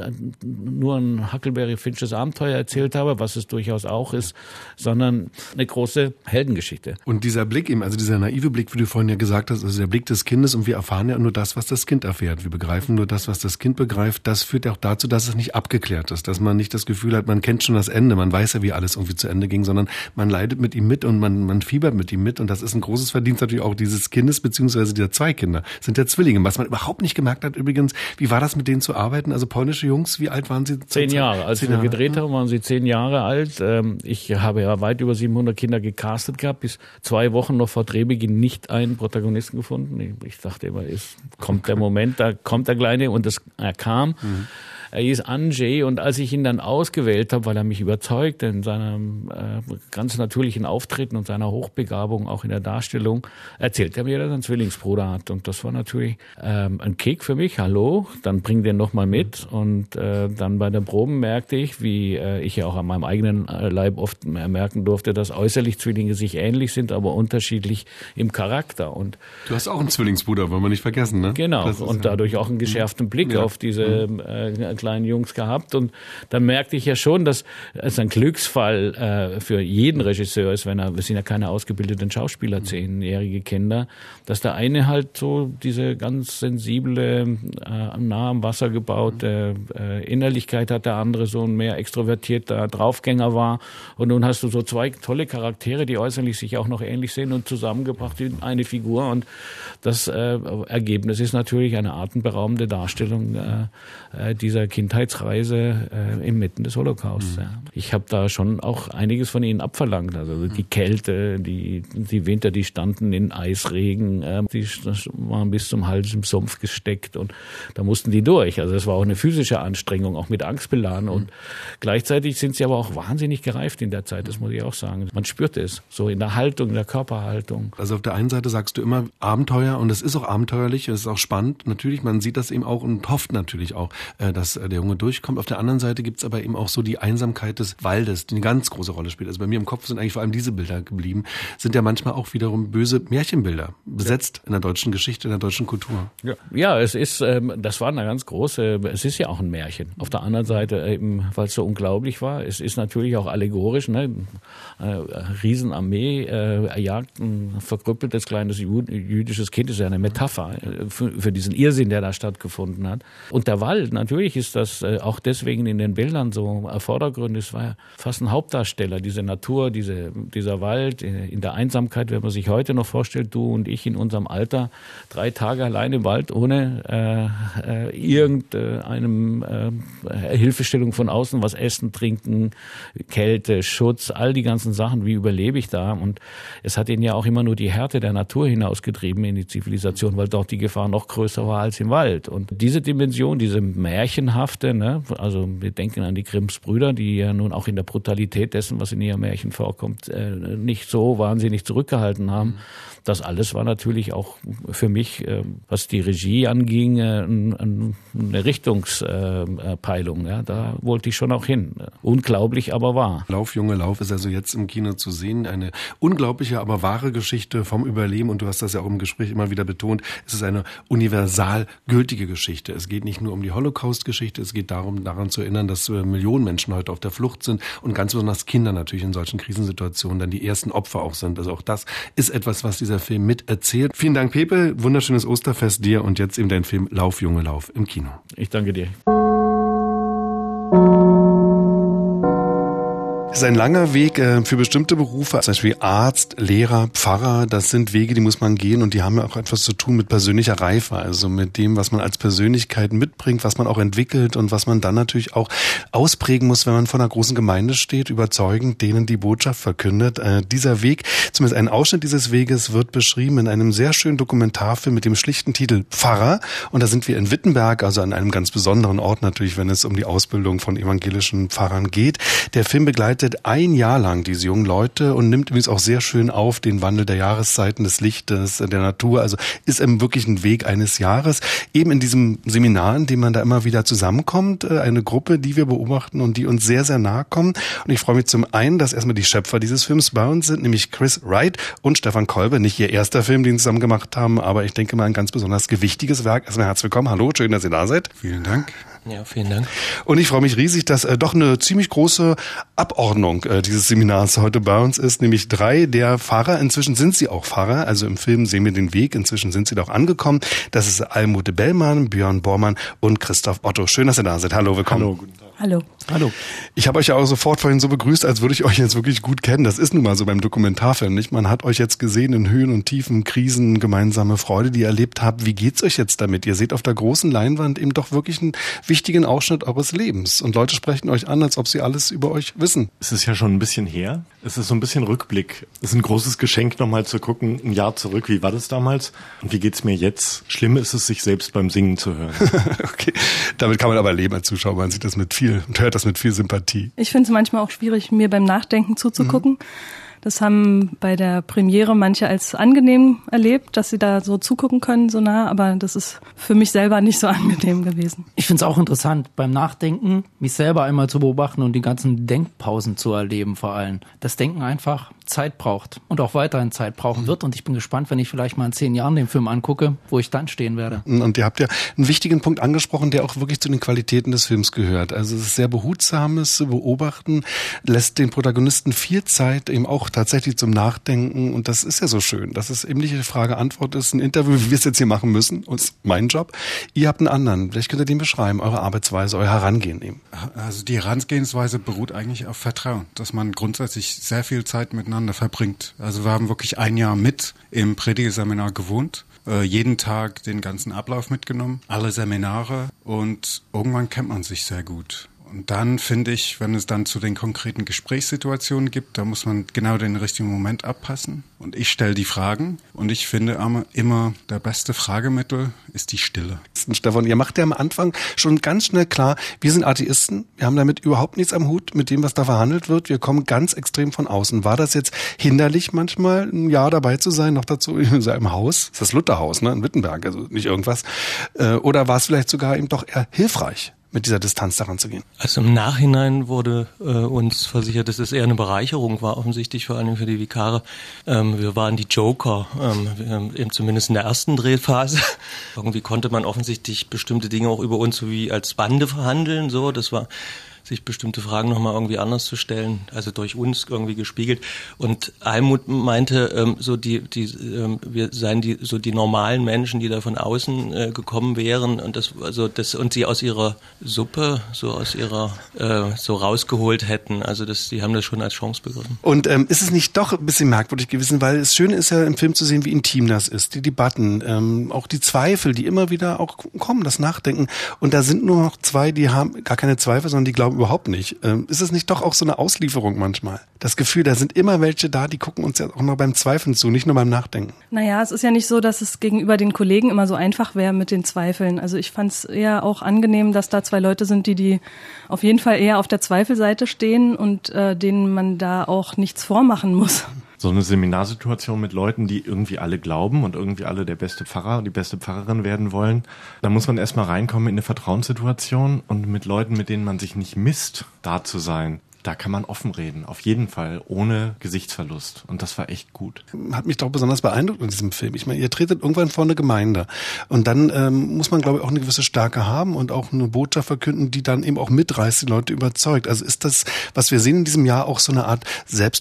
nur ein Huckleberry-Finches Abenteuer erzählt habe, was es durchaus auch ist, sondern eine große Heldengeschichte. Und dieser Blick eben, also dieser naive Blick, wie du vorhin ja gesagt hast, also der Blick des Kindes, und wir erfahren ja nur das, was das Kind erfährt. Wir begreifen nur das, was das Kind begreift. Das führt ja auch dazu, dass es nicht abgeklärt ist, dass man nicht das Gefühl hat, man kennt schon das Ende, man weiß ja, wie alles irgendwie zu Ende ging, sondern man leidet mit ihm mit und man fiebert mit ihm mit. Und das ist ein großes Verdienst natürlich auch dieses Kindes, beziehungsweise dieser 2 Kinder, sind ja Zwillinge. Was man überhaupt nicht gemerkt hat übrigens, wie war das mit denen zu arbeiten? Also polnische Jungs, wie alt waren sie? 10 Jahre. Als wir gedreht haben, waren sie 10 Jahre alt. Ich habe ja weit über 700 Kinder gecastet gehabt, bis 2 Wochen noch vor Drehbeginn nicht einen Protagonisten gefunden. Ich dachte immer, kommt der Moment, da kommt der Kleine, und er kam. Er hieß Andrzej, und als ich ihn dann ausgewählt habe, weil er mich überzeugt in seinem ganz natürlichen Auftreten und seiner Hochbegabung auch in der Darstellung, erzählt er mir, dass er einen Zwillingsbruder hat. Und das war natürlich ein Kick für mich. Hallo, dann bring den noch mal mit. Und dann bei den Proben merkte ich, wie ich ja auch an meinem eigenen Leib oft merken durfte, dass äußerlich Zwillinge sich ähnlich sind, aber unterschiedlich im Charakter. Und du hast auch einen Zwillingsbruder, wollen wir nicht vergessen, ne? Genau, und dadurch auch einen geschärften Blick auf diese kleinen Jungs gehabt. Und dann merkte ich ja schon, dass es ein Glücksfall für jeden Regisseur ist, wir sind ja keine ausgebildeten Schauspieler, 10-jährige Kinder, dass der eine halt so diese ganz sensible, nah am Wasser gebaute Innerlichkeit hat, der andere so ein mehr extrovertierter Draufgänger war. Und nun hast du so 2 tolle Charaktere, die äußerlich sich auch noch ähnlich sehen und zusammengebracht in eine Figur. Und das Ergebnis ist natürlich eine atemberaubende Darstellung dieser Kindheitsreise inmitten des Holocausts. Ja. Ich habe da schon auch einiges von ihnen abverlangt. Also die Kälte, die Winter, die standen in Eisregen, die waren bis zum Hals im Sumpf gesteckt und da mussten die durch. Also es war auch eine physische Anstrengung, auch mit Angst beladen. Und gleichzeitig sind sie aber auch wahnsinnig gereift in der Zeit, das muss ich auch sagen. Man spürt es, so in der Haltung, in der Körperhaltung. Also auf der einen Seite sagst du immer Abenteuer, und es ist auch abenteuerlich, es ist auch spannend. Natürlich, man sieht das eben auch und hofft natürlich auch, dass der Junge durchkommt. Auf der anderen Seite gibt's aber eben auch so die Einsamkeit des Waldes, die eine ganz große Rolle spielt. Also bei mir im Kopf sind eigentlich vor allem diese Bilder geblieben, sind ja manchmal auch wiederum böse Märchenbilder, besetzt in der deutschen Geschichte, in der deutschen Kultur. Ja, es ist, das war eine ganz große, es ist ja auch ein Märchen. Auf der anderen Seite eben, weil es so unglaublich war, es ist natürlich auch allegorisch, ne? Riesenarmee jagt ein verkrüppeltes kleines jüdisches Kind, ist ja eine Metapher für diesen Irrsinn, der da stattgefunden hat. Und der Wald, natürlich ist das auch deswegen in den Bildern so vordergründig, es war ja fast ein Hauptdarsteller, diese Natur, dieser Wald in der Einsamkeit, wenn man sich heute noch vorstellt, du und ich in unserem Alter, 3 Tage allein im Wald ohne irgendeinem Hilfestellung von außen, was essen, trinken, Kälte, Schutz, all die ganzen Sachen, wie überlebe ich da? Und es hat ihn ja auch immer nur die Härte der Natur hinausgetrieben in die Zivilisation, weil dort die Gefahr noch größer war als im Wald. Und diese Dimension, diese märchenhafte, ne, also wir denken an die Grimms Brüder, die ja nun auch in der Brutalität dessen, was in ihrem Märchen vorkommt, nicht so wahnsinnig zurückgehalten haben. Das alles war natürlich auch für mich, was die Regie anging, eine Richtungspeilung. Ja, da wollte ich schon auch hin. Unglaublich, aber wahr. Lauf, Junge, Lauf ist also jetzt im Kino zu sehen. Eine unglaubliche, aber wahre Geschichte vom Überleben. Und du hast das ja auch im Gespräch immer wieder betont. Es ist eine universal gültige Geschichte. Es geht nicht nur um die Holocaust-Geschichte. Es geht darum, daran zu erinnern, dass Millionen Menschen heute auf der Flucht sind und ganz besonders Kinder natürlich in solchen Krisensituationen dann die ersten Opfer auch sind. Also auch das ist etwas, was dieser Film mit erzählt. Vielen Dank, Pepe. Wunderschönes Osterfest dir und jetzt eben dein Film Lauf, Junge, Lauf im Kino. Ich danke dir. Es ist ein langer Weg für bestimmte Berufe, zum Beispiel Arzt, Lehrer, Pfarrer. Das sind Wege, die muss man gehen und die haben ja auch etwas zu tun mit persönlicher Reife, also mit dem, was man als Persönlichkeit mitbringt, was man auch entwickelt und was man dann natürlich auch ausprägen muss, wenn man vor einer großen Gemeinde steht, überzeugend denen die Botschaft verkündet. Dieser Weg, zumindest ein Ausschnitt dieses Weges, wird beschrieben in einem sehr schönen Dokumentarfilm mit dem schlichten Titel Pfarrer. Und da sind wir in Wittenberg, also an einem ganz besonderen Ort natürlich, wenn es um die Ausbildung von evangelischen Pfarrern geht. Der Film begleitet ein Jahr lang diese jungen Leute und nimmt übrigens auch sehr schön auf den Wandel der Jahreszeiten, des Lichtes, der Natur. Also ist im wirklichen Weg eines Jahres. Eben in diesem Seminar, in dem man da immer wieder zusammenkommt, eine Gruppe, die wir beobachten und die uns sehr, sehr nahe kommen. Und ich freue mich zum einen, dass erstmal die Schöpfer dieses Films bei uns sind, nämlich Chris Wright und Stefan Kolbe. Nicht ihr erster Film, den sie zusammen gemacht haben, aber ich denke mal ein ganz besonders gewichtiges Werk. Erstmal herzlich willkommen. Hallo, schön, dass ihr da seid. Vielen Dank. Ja, vielen Dank. Und ich freue mich riesig, dass doch eine ziemlich große Abordnung dieses Seminars heute bei uns ist, nämlich 3 der Pfarrer. Inzwischen sind sie auch Pfarrer, also im Film sehen wir den Weg. Inzwischen sind sie doch angekommen. Das ist Almute Bellmann, Björn Bormann und Christoph Otto. Schön, dass ihr da seid. Hallo, willkommen. Hallo, guten Tag. Hallo. Hallo. Ich habe euch ja auch sofort vorhin so begrüßt, als würde ich euch jetzt wirklich gut kennen. Das ist nun mal so beim Dokumentarfilm, nicht? Man hat euch jetzt gesehen in Höhen und Tiefen, Krisen, gemeinsame Freude, die ihr erlebt habt. Wie geht's euch jetzt damit? Ihr seht auf der großen Leinwand eben doch wirklich einen wichtigen Ausschnitt eures Lebens. Und Leute sprechen euch an, als ob sie alles über euch wissen. Es ist ja schon ein bisschen her. Es ist so ein bisschen Rückblick. Es ist ein großes Geschenk, nochmal zu gucken, ein Jahr zurück. Wie war das damals? Und wie geht's mir jetzt? Schlimm ist es, sich selbst beim Singen zu hören. Okay. Damit kann man aber leben als Zuschauer. Man sieht das mit viel und hört das mit viel Sympathie. Ich finde es manchmal auch schwierig, mir beim Nachdenken zuzugucken. Das haben bei der Premiere manche als angenehm erlebt, dass sie da so zugucken können, so nah, aber das ist für mich selber nicht so angenehm gewesen. Ich finde es auch interessant, beim Nachdenken mich selber einmal zu beobachten und die ganzen Denkpausen zu erleben vor allem. Das Denken einfach Zeit braucht und auch weiterhin Zeit brauchen wird und ich bin gespannt, wenn ich vielleicht mal in 10 Jahren den Film angucke, wo ich dann stehen werde. Und ihr habt ja einen wichtigen Punkt angesprochen, der auch wirklich zu den Qualitäten des Films gehört. Also es ist sehr behutsames Beobachten, lässt den Protagonisten viel Zeit eben auch tatsächlich zum Nachdenken und das ist ja so schön, dass es eben nicht eine Frage-Antwort ist, ein Interview, wie wir es jetzt hier machen müssen, und ist mein Job. Ihr habt einen anderen, vielleicht könnt ihr den beschreiben, eure Arbeitsweise, euer Herangehen eben. Also die Herangehensweise beruht eigentlich auf Vertrauen, dass man grundsätzlich sehr viel Zeit miteinander verbringt. Also wir haben wirklich ein Jahr mit im Predigerseminar gewohnt, jeden Tag den ganzen Ablauf mitgenommen, alle Seminare und irgendwann kennt man sich sehr gut. Und dann finde ich, wenn es dann zu den konkreten Gesprächssituationen gibt, da muss man genau den richtigen Moment abpassen. Und ich stelle die Fragen und ich finde immer, der beste Fragemittel ist die Stille. Stefan, ihr macht ja am Anfang schon ganz schnell klar, wir sind Atheisten, wir haben damit überhaupt nichts am Hut mit dem, was da verhandelt wird. Wir kommen ganz extrem von außen. War das jetzt hinderlich manchmal, ein Jahr dabei zu sein, noch dazu im Haus? Das ist das Lutherhaus, ne, in Wittenberg, also nicht irgendwas. Oder war es vielleicht sogar eben doch eher hilfreich? mit dieser Distanz daran zu gehen? Also im Nachhinein wurde uns versichert, dass es eher eine Bereicherung war, offensichtlich vor allem für die Vikare. Wir waren die Joker, eben zumindest in der ersten Drehphase. Irgendwie konnte man offensichtlich bestimmte Dinge auch über uns so wie als Bande verhandeln. So, das war sich bestimmte Fragen nochmal irgendwie anders zu stellen, also durch uns irgendwie gespiegelt. Und Almuth meinte, wir seien die normalen Menschen, die da von außen gekommen wären und und sie aus ihrer Suppe so rausgeholt hätten. Also die haben das schon als Chance begriffen. Und ist es nicht doch ein bisschen merkwürdig gewesen, weil das Schöne ist ja im Film zu sehen, wie intim das ist, die Debatten, auch die Zweifel, die immer wieder auch kommen, das Nachdenken. Und da sind nur noch zwei, die haben gar keine Zweifel, sondern die glauben überhaupt nicht. Ist es nicht doch auch so eine Auslieferung manchmal? Das Gefühl, da sind immer welche da, die gucken uns ja auch noch beim Zweifeln zu, nicht nur beim Nachdenken. Naja, es ist ja nicht so, dass es gegenüber den Kollegen immer so einfach wäre mit den Zweifeln. Also ich fand es eher auch angenehm, dass da zwei Leute sind, die auf jeden Fall eher auf der Zweifelseite stehen und denen man da auch nichts vormachen muss. So eine Seminarsituation mit Leuten, die irgendwie alle glauben und irgendwie alle der beste Pfarrer, die beste Pfarrerin werden wollen. Da muss man erstmal reinkommen in eine Vertrauenssituation und mit Leuten, mit denen man sich nicht misst, da zu sein. Da kann man offen reden, auf jeden Fall, ohne Gesichtsverlust. Und das war echt gut. Hat mich doch besonders beeindruckt in diesem Film. Ich meine, ihr tretet irgendwann vor eine Gemeinde. Und dann muss man, glaube ich, auch eine gewisse Stärke haben und auch eine Botschaft verkünden, die dann eben auch mitreißt, die Leute überzeugt. Also ist das, was wir sehen in diesem Jahr, auch so eine Art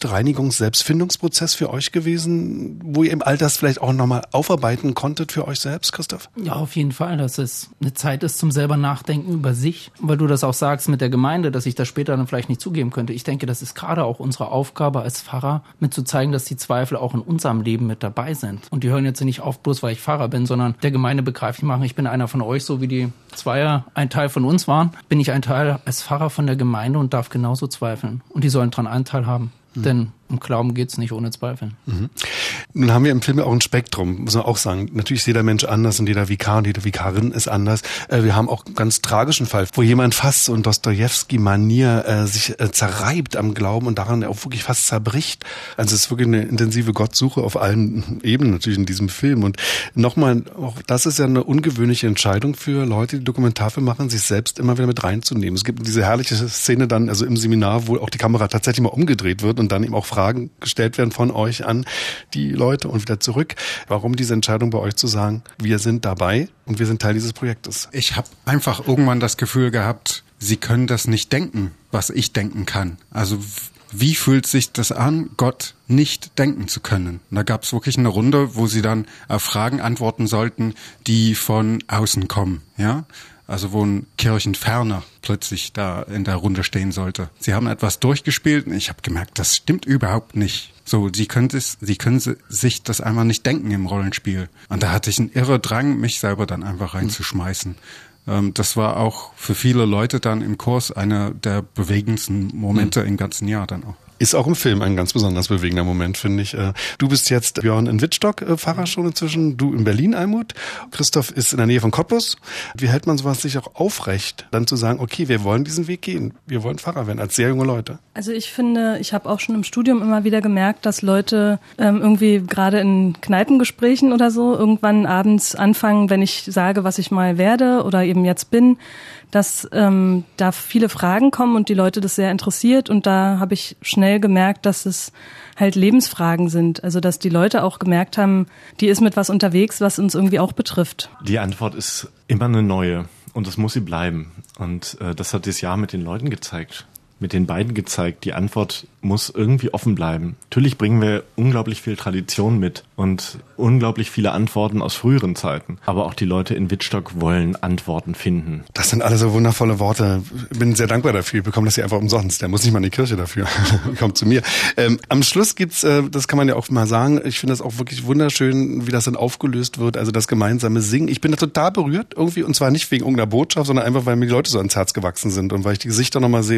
Selbstfindungsprozess für euch gewesen, wo ihr eben all das vielleicht auch nochmal aufarbeiten konntet für euch selbst, Christoph? Ja, auf jeden Fall, dass es eine Zeit ist zum selber Nachdenken über sich. Weil du das auch sagst mit der Gemeinde, dass ich das später dann vielleicht nicht zugeben könnte. Ich denke, das ist gerade auch unsere Aufgabe als Pfarrer, mit zu zeigen, dass die Zweifel auch in unserem Leben mit dabei sind. Und die hören jetzt nicht auf, bloß weil ich Pfarrer bin, sondern der Gemeinde begreiflich machen, ich bin einer von euch, so wie die Zweier ein Teil von uns waren, bin ich ein Teil als Pfarrer von der Gemeinde und darf genauso zweifeln. Und die sollen daran Anteil haben. Denn im Glauben geht's nicht ohne Zweifeln. Mhm. Nun haben wir im Film ja auch ein Spektrum, muss man auch sagen. Natürlich ist jeder Mensch anders und jeder Vikar und jede Vikarin ist anders. Wir haben auch einen ganz tragischen Fall, wo jemand fast so in Dostojewski-Manier sich zerreibt am Glauben und daran auch wirklich fast zerbricht. Also es ist wirklich eine intensive Gottsuche auf allen Ebenen natürlich in diesem Film. Und nochmal, auch das ist ja eine ungewöhnliche Entscheidung für Leute, die Dokumentarfilme machen, sich selbst immer wieder mit reinzunehmen. Es gibt diese herrliche Szene dann, also im Seminar, wo auch die Kamera tatsächlich mal umgedreht wird und dann eben auch Fragen gestellt werden von euch an die Leute und wieder zurück. Warum diese Entscheidung bei euch zu sagen, wir sind dabei und wir sind Teil dieses Projektes? Ich habe einfach irgendwann das Gefühl gehabt, sie können das nicht denken, was ich denken kann. Also wie fühlt sich das an, Gott nicht denken zu können? Und da gab es wirklich eine Runde, wo sie dann auf Fragen antworten sollten, die von außen kommen, ja? Also wo ein Kirchenferner plötzlich da in der Runde stehen sollte. Sie haben etwas durchgespielt und ich habe gemerkt, das stimmt überhaupt nicht. So, sie können sich das einfach nicht denken im Rollenspiel. Und da hatte ich einen irre Drang, mich selber dann einfach reinzuschmeißen. Das war auch für viele Leute dann im Kurs einer der bewegendsten Momente im ganzen Jahr dann auch. Ist auch im Film ein ganz besonders bewegender Moment, finde ich. Du bist jetzt, Björn, in Wittstock Pfarrer schon inzwischen, du in Berlin, Almuth. Christoph ist in der Nähe von Cottbus. Wie hält man sowas sich auch aufrecht, dann zu sagen, okay, wir wollen diesen Weg gehen, wir wollen Pfarrer werden, als sehr junge Leute? Also ich finde, ich habe auch schon im Studium immer wieder gemerkt, dass Leute irgendwie gerade in Kneipengesprächen oder so irgendwann abends anfangen, wenn ich sage, was ich mal werde oder eben jetzt bin, dass da viele Fragen kommen und die Leute das sehr interessiert. Und da habe ich schnell gemerkt, dass es halt Lebensfragen sind. Also dass die Leute auch gemerkt haben, die ist mit was unterwegs, was uns irgendwie auch betrifft. Die Antwort ist immer eine neue und das muss sie bleiben. Und das hat das Jahr mit den Leuten gezeigt. Mit den beiden gezeigt, die Antwort muss irgendwie offen bleiben. Natürlich bringen wir unglaublich viel Tradition mit und unglaublich viele Antworten aus früheren Zeiten. Aber auch die Leute in Wittstock wollen Antworten finden. Das sind alle so wundervolle Worte. Ich bin sehr dankbar dafür. Ich bekomme das hier einfach umsonst. Der muss nicht mal in die Kirche dafür. Kommt zu mir. Am Schluss gibt's, das kann man ja auch mal sagen, ich finde das auch wirklich wunderschön, wie das dann aufgelöst wird. Also das gemeinsame Singen. Ich bin da total berührt irgendwie und zwar nicht wegen irgendeiner Botschaft, sondern einfach, weil mir die Leute so ans Herz gewachsen sind und weil ich die Gesichter nochmal sehe und weil ich sehe,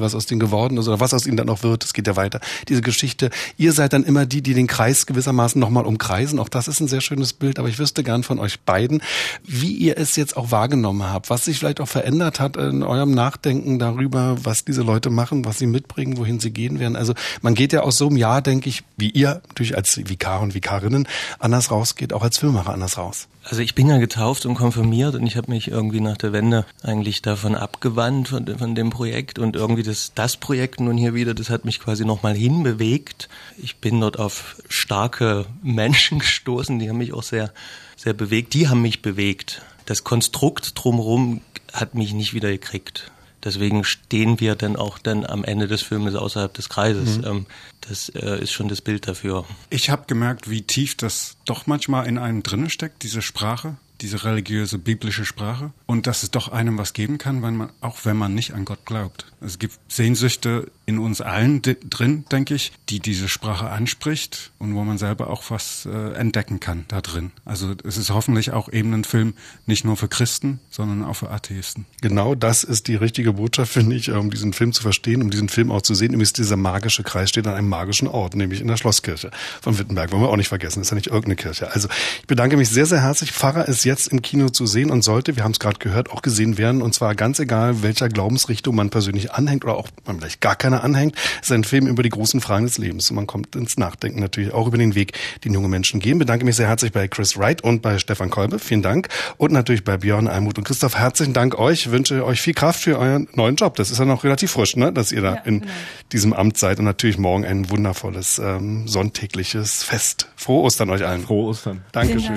was aus denen geworden ist oder was aus ihnen dann noch wird. Es geht ja weiter. Diese Geschichte. Ihr seid dann immer die den Kreis gewissermaßen nochmal umkreisen. Auch das ist ein sehr schönes Bild. Aber ich wüsste gern von euch beiden, wie ihr es jetzt auch wahrgenommen habt, was sich vielleicht auch verändert hat in eurem Nachdenken darüber, was diese Leute machen, was sie mitbringen, wohin sie gehen werden. Also man geht ja aus so einem Jahr, denke ich, wie ihr natürlich als Vikar und Vikarinnen anders rausgeht, auch als Filmemacher anders raus. Also ich bin ja getauft und konfirmiert und ich habe mich irgendwie nach der Wende eigentlich davon abgewandt von dem Projekt und irgendwie das Projekt nun hier wieder, das hat mich quasi nochmal hinbewegt. Ich bin dort auf starke Menschen gestoßen, die haben mich auch sehr, sehr bewegt. Die haben mich bewegt. Das Konstrukt drumherum hat mich nicht wieder gekriegt. Deswegen stehen wir dann auch am Ende des Filmes außerhalb des Kreises. Das ist schon das Bild dafür. Ich habe gemerkt, wie tief das doch manchmal in einem drinne steckt, diese Sprache, diese religiöse, biblische Sprache. Und dass es doch einem was geben kann, auch wenn man nicht an Gott glaubt. Es gibt Sehnsüchte in uns allen drin, denke ich, die diese Sprache anspricht und wo man selber auch was entdecken kann da drin. Also es ist hoffentlich auch eben ein Film nicht nur für Christen, sondern auch für Atheisten. Genau das ist die richtige Botschaft, finde ich, um diesen Film zu verstehen, um diesen Film auch zu sehen. Nämlich dieser magische Kreis steht an einem magischen Ort, nämlich in der Schlosskirche von Wittenberg. Wollen wir auch nicht vergessen, ist ja nicht irgendeine Kirche. Also ich bedanke mich sehr, sehr herzlich. Pfarrer ist jetzt im Kino zu sehen und sollte, wir haben es gerade gehört, auch gesehen werden. Und zwar ganz egal, welcher Glaubensrichtung man persönlich anhängt oder auch man vielleicht gar keine anhängt. Es ist ein Film über die großen Fragen des Lebens. Und man kommt ins Nachdenken natürlich auch über den Weg, den junge Menschen gehen. Bedanke mich sehr herzlich bei Chris Wright und bei Stefan Kolbe. Vielen Dank. Und natürlich bei Björn Almuth und Christoph. Herzlichen Dank euch. Ich wünsche euch viel Kraft für euren neuen Job. Das ist ja noch relativ frisch, ne, dass ihr da in diesem Amt seid. Und natürlich morgen ein wundervolles sonntägliches Fest. Frohe Ostern euch allen. Frohe Ostern. Dankeschön.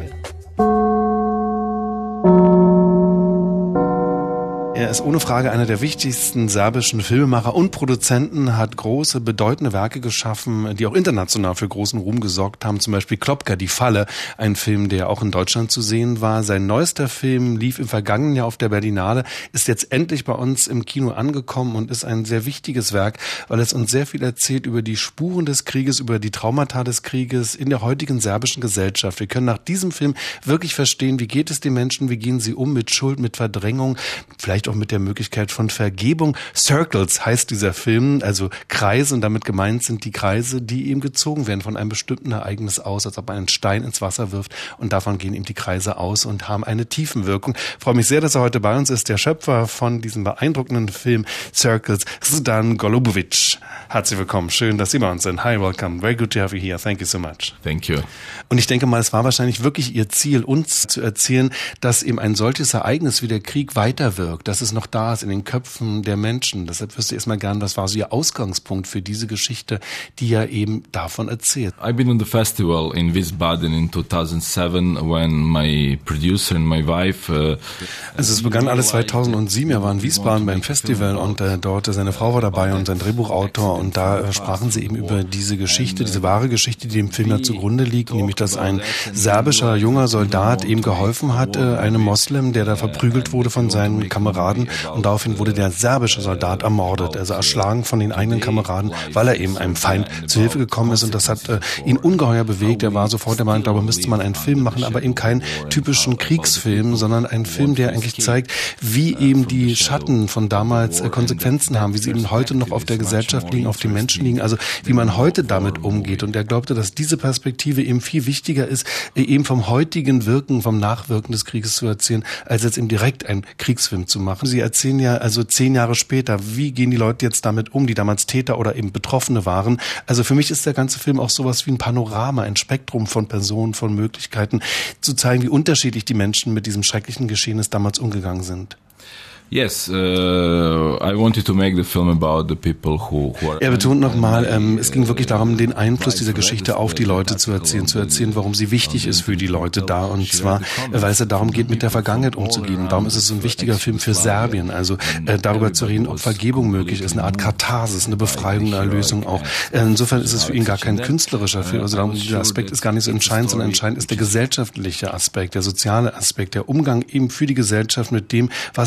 Er ist ohne Frage einer der wichtigsten serbischen Filmemacher und Produzenten, hat große, bedeutende Werke geschaffen, die auch international für großen Ruhm gesorgt haben. Zum Beispiel Klopka, Die Falle, ein Film, der auch in Deutschland zu sehen war. Sein neuester Film lief im vergangenen Jahr auf der Berlinale, ist jetzt endlich bei uns im Kino angekommen und ist ein sehr wichtiges Werk, weil es uns sehr viel erzählt über die Spuren des Krieges, über die Traumata des Krieges in der heutigen serbischen Gesellschaft. Wir können nach diesem Film wirklich verstehen, wie geht es den Menschen, wie gehen sie um mit Schuld, mit Verdrängung, vielleicht auch mit der Möglichkeit von Vergebung. Circles heißt dieser Film, also Kreise, und damit gemeint sind die Kreise, die eben gezogen werden von einem bestimmten Ereignis aus, als ob man einen Stein ins Wasser wirft, und davon gehen eben die Kreise aus und haben eine Tiefenwirkung. Ich freue mich sehr, dass er heute bei uns ist, der Schöpfer von diesem beeindruckenden Film Circles, Zdan Golubovic. Herzlich willkommen, schön, dass Sie bei uns sind. Hi, welcome, very good to have you here, thank you so much. Thank you. Und ich denke mal, es war wahrscheinlich wirklich Ihr Ziel, uns zu erzählen, dass eben ein solches Ereignis wie der Krieg weiterwirkt, dass es noch da ist in den Köpfen der Menschen. Deshalb wüsste ich erstmal gern, was war so Ihr Ausgangspunkt für diese Geschichte, die ja eben davon erzählt. I've been on the festival in Wiesbaden in 2007 when my producer and my wife... Also es begann alles 2007, er war in Wiesbaden beim Festival und dort seine Frau war dabei und sein Drehbuchautor, und da sprachen sie eben über diese Geschichte, diese wahre Geschichte, die dem Film ja zugrunde liegt, nämlich dass ein serbischer junger Soldat eben geholfen hat, einem Moslem, der da verprügelt wurde von seinen Kameraden, und daraufhin wurde der serbische Soldat ermordet, also erschlagen von den eigenen Kameraden, weil er eben einem Feind zu Hilfe gekommen ist, und das hat ihn ungeheuer bewegt. Er war sofort der Meinung, darüber müsste man einen Film machen, aber eben keinen typischen Kriegsfilm, sondern einen Film, der eigentlich zeigt, wie eben die Schatten von damals Konsequenzen haben, wie sie eben heute noch auf der Gesellschaft liegen, auf den Menschen liegen, also wie man heute damit umgeht. Und er glaubte, dass diese Perspektive eben viel wichtiger ist, eben vom heutigen Wirken, vom Nachwirken des Krieges zu erzählen, als jetzt eben direkt einen Kriegsfilm zu machen. Sie erzählen ja also 10 Jahre später, wie gehen die Leute jetzt damit um, die damals Täter oder eben Betroffene waren. Also für mich ist der ganze Film auch sowas wie ein Panorama, ein Spektrum von Personen, von Möglichkeiten, zu zeigen, wie unterschiedlich die Menschen mit diesem schrecklichen Geschehnis damals umgegangen sind. Yes, I wanted to make the film about the people who are... Er betont nochmal, es ging wirklich darum, den Einfluss dieser Geschichte auf die Leute zu erzählen, warum sie wichtig ist für die Leute da, und zwar, weil es ja darum geht, mit der Vergangenheit umzugehen, und darum ist es so ein wichtiger Film für Serbien, also darüber zu reden, ob Vergebung möglich ist, eine Art Katharsis, eine Befreiung, eine Erlösung auch. Insofern ist es für ihn gar kein künstlerischer Film, also darum, dieser Aspekt ist gar nicht so entscheidend, sondern entscheidend ist der gesellschaftliche Aspekt, der soziale Aspekt, der Umgang eben für die Gesellschaft mit dem, was damals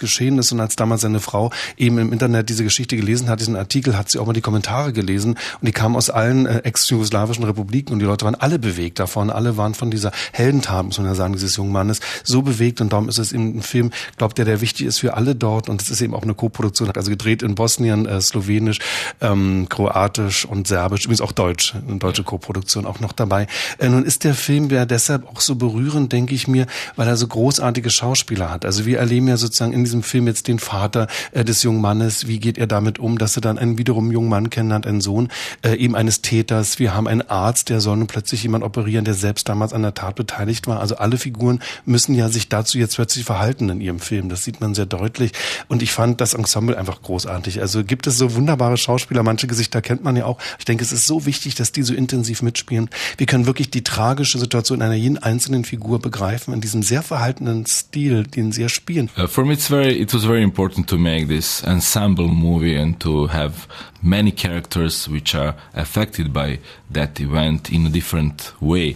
geschehen ist. Und als damals seine Frau eben im Internet diese Geschichte gelesen hat, diesen Artikel, hat sie auch mal die Kommentare gelesen und die kamen aus allen ex-jugoslawischen Republiken und die Leute waren alle bewegt davon. Alle waren von dieser Heldentat, muss man ja sagen, dieses jungen Mannes so bewegt und darum ist es eben ein Film, glaubt der wichtig ist für alle dort und es ist eben auch eine Co-Produktion, also gedreht in Bosnien, Slowenisch, Kroatisch und Serbisch, übrigens auch Deutsch, eine deutsche Co-Produktion auch noch dabei. Nun ist der Film ja deshalb auch so berührend, denke ich mir, weil er so großartige Schauspieler hat. Also wir erleben ja sozusagen in diesem Film jetzt den Vater des jungen Mannes, wie geht er damit um, dass er dann einen wiederum jungen Mann kennenlernt, einen Sohn eben eines Täters. Wir haben einen Arzt, der soll nun plötzlich jemand operieren, der selbst damals an der Tat beteiligt war. Also alle Figuren müssen ja sich dazu jetzt plötzlich verhalten in ihrem Film. Das sieht man sehr deutlich. Und ich fand das Ensemble einfach großartig. Also gibt es so wunderbare Schauspieler, manche Gesichter kennt man ja auch. Ich denke, es ist so wichtig, dass die so intensiv mitspielen. Wir können wirklich die tragische Situation einer jeden einzelnen Figur begreifen in diesem sehr verhaltenen Stil, den sie ja spielen. For me, it was very important to make this ensemble movie and to have many characters which are affected by that event in a different way.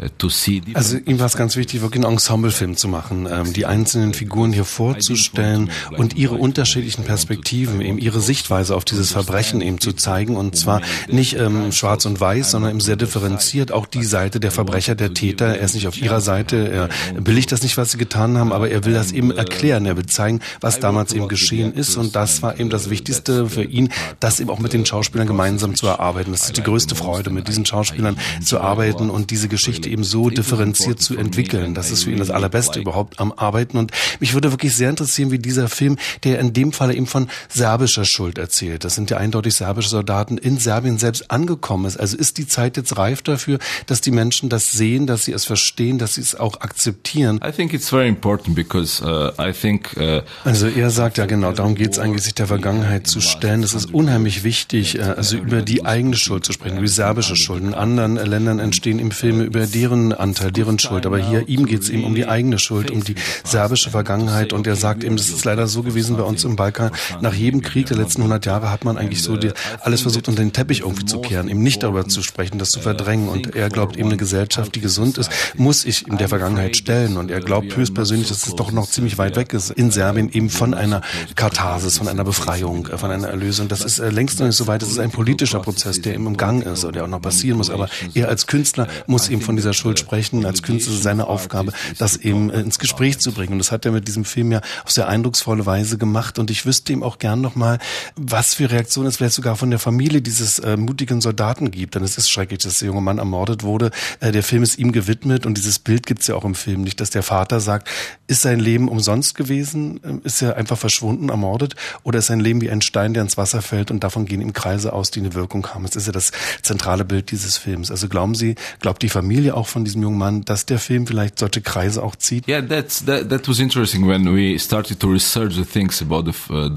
Also ihm war es ganz wichtig, wirklich einen Ensemblefilm zu machen, die einzelnen Figuren hier vorzustellen und ihre unterschiedlichen Perspektiven, eben ihre Sichtweise auf dieses Verbrechen eben zu zeigen und zwar nicht schwarz und weiß, sondern eben sehr differenziert, auch die Seite der Verbrecher, der Täter. Er ist nicht auf ihrer Seite, er billigt das nicht, was sie getan haben, aber er will das eben erklären, er will zeigen, was damals eben geschehen ist und das war eben das Wichtigste für ihn, das eben auch mit den Schauspielern gemeinsam zu erarbeiten. Das ist die größte Freude, mit diesen Schauspielern zu arbeiten und diese Geschichte eben so differenziert zu entwickeln. Das ist für ihn das Allerbeste überhaupt am Arbeiten. Und mich würde wirklich sehr interessieren, wie dieser Film, der in dem Fall eben von serbischer Schuld erzählt. Das sind ja eindeutig serbische Soldaten in Serbien selbst angekommen ist. Also ist die Zeit jetzt reif dafür, dass die Menschen das sehen, dass sie es verstehen, dass sie es auch akzeptieren? I think it's very important because I think also er sagt ja genau, darum geht es eigentlich, sich der Vergangenheit zu stellen. Es ist unheimlich wichtig, also über die eigene Schuld zu sprechen, über die serbische Schuld. In anderen Ländern entstehen eben Filme über deren Anteil, deren Schuld. Aber hier, ihm geht es eben um die eigene Schuld, um die serbische Vergangenheit. Und er sagt eben, das ist leider so gewesen bei uns im Balkan. Nach jedem Krieg der letzten 100 Jahre hat man eigentlich so alles versucht, unter den Teppich irgendwie zu kehren, eben nicht darüber zu sprechen, das zu verdrängen. Und er glaubt eben, eine Gesellschaft, die gesund ist, muss sich in der Vergangenheit stellen. Und er glaubt höchstpersönlich, dass es doch noch ziemlich weit weg ist in Serbien, eben von einer Katharsis, von einer Befreiung, von einer Erlösung. Das ist längst noch nicht so weit. Das ist ein politischer Prozess, der eben im Gang ist oder der auch noch passieren muss. Aber er als Künstler muss eben von dieser Schuld sprechen. Als Künstler ist seine Aufgabe, das eben ins Gespräch zu bringen. Und das hat er mit diesem Film ja auf sehr eindrucksvolle Weise gemacht. Und ich wüsste ihm auch gern nochmal, was für Reaktionen es vielleicht sogar von der Familie dieses mutigen Soldaten gibt. Denn es ist schrecklich, dass der junge Mann ermordet wurde. Der Film ist ihm gewidmet und dieses Bild gibt es ja auch im Film. Nicht, dass der Vater sagt, ist sein Leben umsonst gewesen? Ist er einfach verschwunden, ermordet? Oder ist sein Leben wie ein Stein, der ins Wasser fällt und davon gehen ihm Kreise aus, die eine Wirkung haben? Das ist ja das zentrale Bild dieses Films. Also glaubt die Familie auch von diesem jungen Mann, dass der Film vielleicht solche Kreise auch zieht? Yeah, that was interesting when we started to research the things about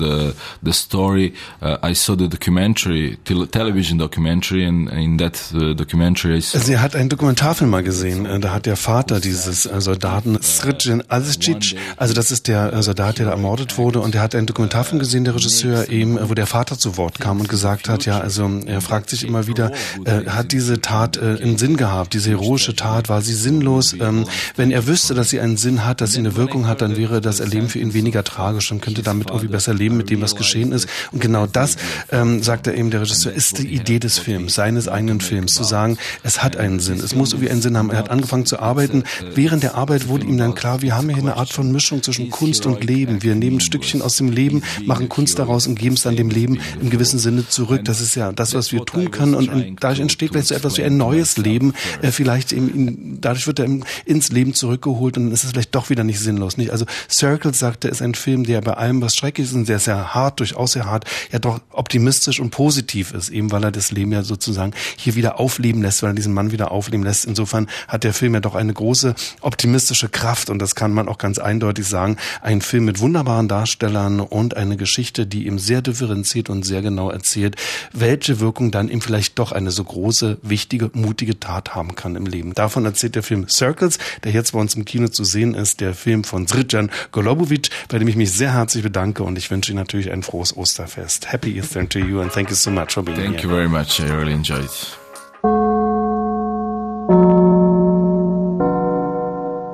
the story. I saw the documentary, television documentary, and in that documentary I saw... Sie hat einen Dokumentarfilm mal gesehen. Da hat der Vater dieses Soldaten Srđan Azičić, also das ist der Soldat, der da ermordet wurde, und er hat einen Dokumentarfilm gesehen, der Regisseur eben, wo der Vater zu Wort kam und gesagt hat, ja, also er fragt sich immer wieder, hat diese Tat einen Sinn gehabt, diese heroische Tat, war sie sinnlos? Wenn er wüsste, dass sie einen Sinn hat, dass sie eine Wirkung hat, dann wäre das Erleben für ihn weniger tragisch und könnte damit irgendwie besser leben mit dem, was geschehen ist. Und genau das, sagt er eben, der Regisseur, ist die Idee des Films, seines eigenen Films, zu sagen, es hat einen Sinn, es muss irgendwie einen Sinn haben. Er hat angefangen zu arbeiten. Während der Arbeit wurde ihm dann klar, wir haben hier eine Art von Mischung zwischen Kunst und Leben. Wir nehmen Stückchen aus dem Leben, machen Kunst daraus und geben es dann dem Leben im gewissen Sinne zurück. Das ist ja das, was wir tun können. Und dadurch entsteht vielleicht so etwas wie ein neues Leben. Vielleicht eben, dadurch wird er ins Leben zurückgeholt und es ist vielleicht doch wieder nicht sinnlos. Nicht? Also Circles, sagte, ist ein Film, der bei allem, was schrecklich ist und sehr, sehr hart, durchaus sehr hart, ja doch optimistisch und positiv ist, eben weil er das Leben ja sozusagen hier wieder aufleben lässt, weil er diesen Mann wieder aufleben lässt. Insofern hat der Film ja doch eine große optimistische Kraft und das kann man auch ganz eindeutig sagen. Ein Film mit wunderbaren Darstellern und eine Geschichte, die ihm sehr differenziert und sehr genau erzählt, welche Wirkung dann eben vielleicht doch eine so große, wichtige, mutige Tat haben kann im Leben. Davon erzählt der Film Circles, der jetzt bei uns im Kino zu sehen ist, der Film von Srđan Golubović, bei dem ich mich sehr herzlich bedanke und ich wünsche Ihnen natürlich ein frohes Osterfest. Happy Easter to you and thank you so much for being here. Thank you very much. I really enjoyed it.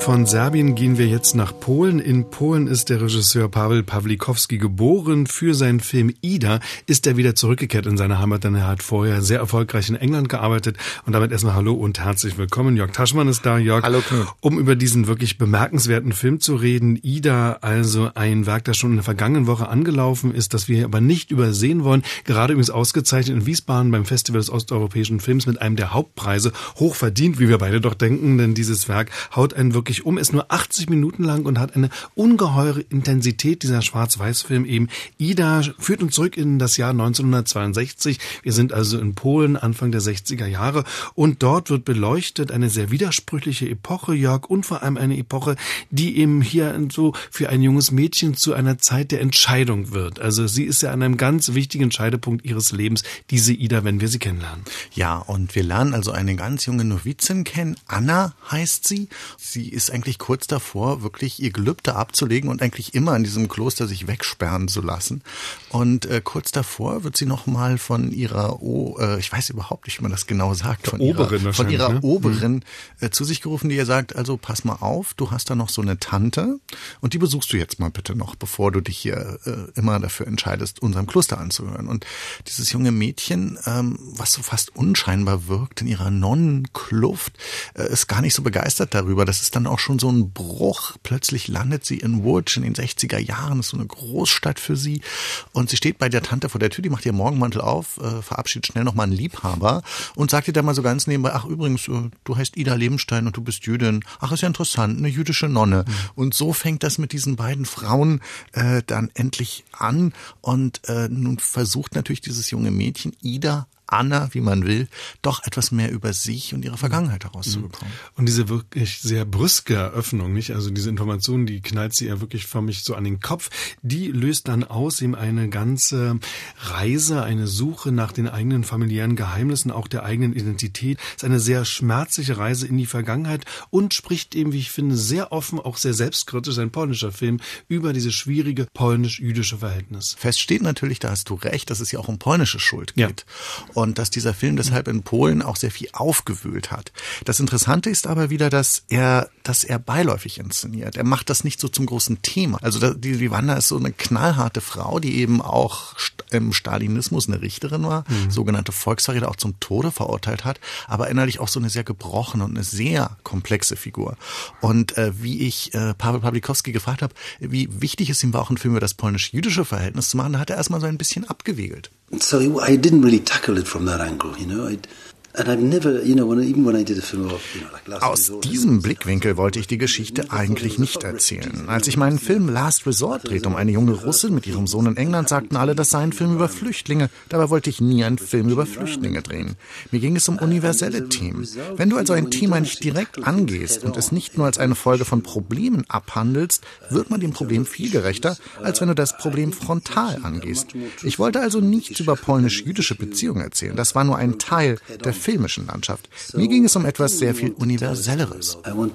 von Serbien gehen wir jetzt nach Polen. In Polen ist der Regisseur Paweł Pawlikowski geboren. Für seinen Film Ida ist er wieder zurückgekehrt in seine Heimat, denn er hat vorher sehr erfolgreich in England gearbeitet. Und damit erstmal hallo und herzlich willkommen. Jörg Taschmann ist da. Jörg, hallo Knut. Um über diesen wirklich bemerkenswerten Film zu reden. Ida, also ein Werk, das schon in der vergangenen Woche angelaufen ist, das wir hier aber nicht übersehen wollen. Gerade übrigens ausgezeichnet in Wiesbaden beim Festival des osteuropäischen Films mit einem der Hauptpreise. Hochverdient, wie wir beide doch denken, denn dieses Werk haut einen wirklich um, ist nur 80 Minuten lang und hat eine ungeheure Intensität, dieser Schwarz-Weiß-Film eben. Ida führt uns zurück in das Jahr 1962. Wir sind also in Polen, Anfang der 60er Jahre und dort wird beleuchtet eine sehr widersprüchliche Epoche, Jörg, und vor allem eine Epoche, die eben hier so für ein junges Mädchen zu einer Zeit der Entscheidung wird. Also sie ist ja an einem ganz wichtigen Scheidepunkt ihres Lebens, diese Ida, wenn wir sie kennenlernen. Ja, und wir lernen also eine ganz junge Novizin kennen. Anna heißt sie. Sie ist eigentlich kurz davor, wirklich ihr Gelübde abzulegen und eigentlich immer in diesem Kloster sich wegsperren zu lassen. Und kurz davor wird sie nochmal von ihrer, ich weiß überhaupt nicht, wie man das genau sagt, von ihrer Oberin zu sich gerufen, die ihr sagt, also pass mal auf, du hast da noch so eine Tante und die besuchst du jetzt mal bitte noch, bevor du dich hier immer dafür entscheidest, unserem Kloster anzuhören. Und dieses junge Mädchen, was so fast unscheinbar wirkt in ihrer Nonnenkluft, ist gar nicht so begeistert darüber. Das ist dann auch schon so ein Bruch. Plötzlich landet sie in Łódź in den 60er Jahren. Das ist so eine Großstadt für sie. Und sie steht bei der Tante vor der Tür, die macht ihr Morgenmantel auf, verabschiedet schnell nochmal einen Liebhaber und sagt ihr dann mal so ganz nebenbei, ach übrigens, du heißt Ida Lebenstein und du bist Jüdin. Ach, ist ja interessant, eine jüdische Nonne. Und so fängt das mit diesen beiden Frauen dann endlich an. Und nun versucht natürlich dieses junge Mädchen, Ida, Anna, wie man will, doch etwas mehr über sich und ihre Vergangenheit herauszubekommen. Und diese wirklich sehr brüske Eröffnung, nicht? Also diese Information, die knallt sie ja wirklich für mich so an den Kopf, die löst dann aus ihm eine ganze Reise, eine Suche nach den eigenen familiären Geheimnissen, auch der eigenen Identität. Es ist eine sehr schmerzliche Reise in die Vergangenheit und spricht eben, wie ich finde, sehr offen, auch sehr selbstkritisch, ein polnischer Film, über dieses schwierige polnisch-jüdische Verhältnis. Fest steht natürlich, da hast du recht, dass es ja auch um polnische Schuld geht. Ja. Und dass dieser Film deshalb in Polen auch sehr viel aufgewühlt hat. Das Interessante ist aber wieder, dass er beiläufig inszeniert. Er macht das nicht so zum großen Thema. Also die Wanda ist so eine knallharte Frau, die eben auch im Stalinismus eine Richterin war, sogenannte Volksverräter, auch zum Tode verurteilt hat, aber innerlich auch so eine sehr gebrochene und eine sehr komplexe Figur. Und wie ich Paweł Pawlikowski gefragt habe, wie wichtig es ihm war, auch einen Film über das polnisch-jüdische Verhältnis zu machen, da hat er erstmal so ein bisschen abgewegelt. So I didn't really tackle it from that angle, you know. And I've never, you know, even when I did a film of, you know, like Last Resort. Aus diesem Blickwinkel wollte ich die Geschichte eigentlich nicht erzählen. Als ich meinen Film Last Resort drehte um eine junge Russin mit ihrem Sohn in England, sagten alle, das sei ein Film über Flüchtlinge. Dabei wollte ich nie einen Film über Flüchtlinge drehen. Mir ging es um universelle Themen. Wenn du also ein Thema nicht direkt angehst und es nicht nur als eine Folge von Problemen abhandelst, wird man dem Problem viel gerechter, als wenn du das Problem frontal angehst. Ich wollte also nichts über polnisch-jüdische Beziehungen erzählen. Das war nur ein Teil der filmischen Landschaft. Mir ging es um etwas sehr viel Universelleres.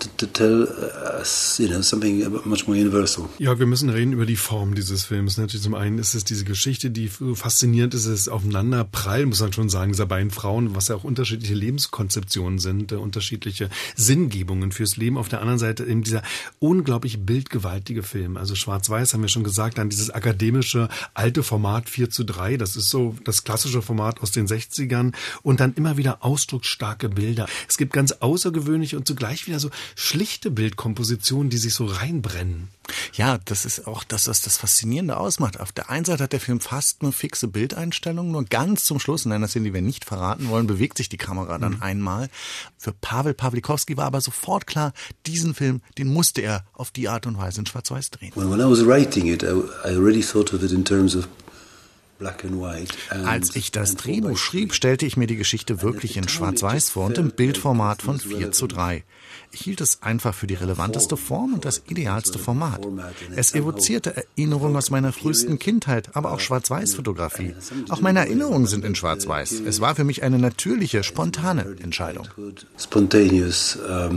Ja, wir müssen reden über die Form dieses Films. Natürlich zum einen ist es diese Geschichte, die faszinierend ist, es Aufeinanderprallen, muss man schon sagen, dieser beiden Frauen, was ja auch unterschiedliche Lebenskonzeptionen sind, unterschiedliche Sinngebungen fürs Leben. Auf der anderen Seite eben dieser unglaublich bildgewaltige Film. Also Schwarz-Weiß haben wir schon gesagt, dann dieses akademische alte Format 4:3, das ist so das klassische Format aus den 60ern und dann immer wieder ausdrucksstarke Bilder. Es gibt ganz außergewöhnliche und zugleich wieder so schlichte Bildkompositionen, die sich so reinbrennen. Ja, das ist auch das, was das Faszinierende ausmacht. Auf der einen Seite hat der Film fast nur fixe Bildeinstellungen, nur ganz zum Schluss, in einer Szene, die wir nicht verraten wollen, bewegt sich die Kamera dann einmal. Für Paweł Pawlikowski war aber sofort klar, diesen Film, den musste er auf die Art und Weise in Schwarz-Weiß drehen. When I was writing it, I already thought of it in terms of Als ich das Drehbuch schrieb, stellte ich mir die Geschichte wirklich in Schwarz-Weiß vor und im Bildformat von 4:3. Ich hielt es einfach für die relevanteste Form und das idealste Format. Es evozierte Erinnerungen aus meiner frühesten Kindheit, aber auch Schwarz-Weiß-Fotografie. Auch meine Erinnerungen sind in Schwarz-Weiß. Es war für mich eine natürliche, spontane Entscheidung.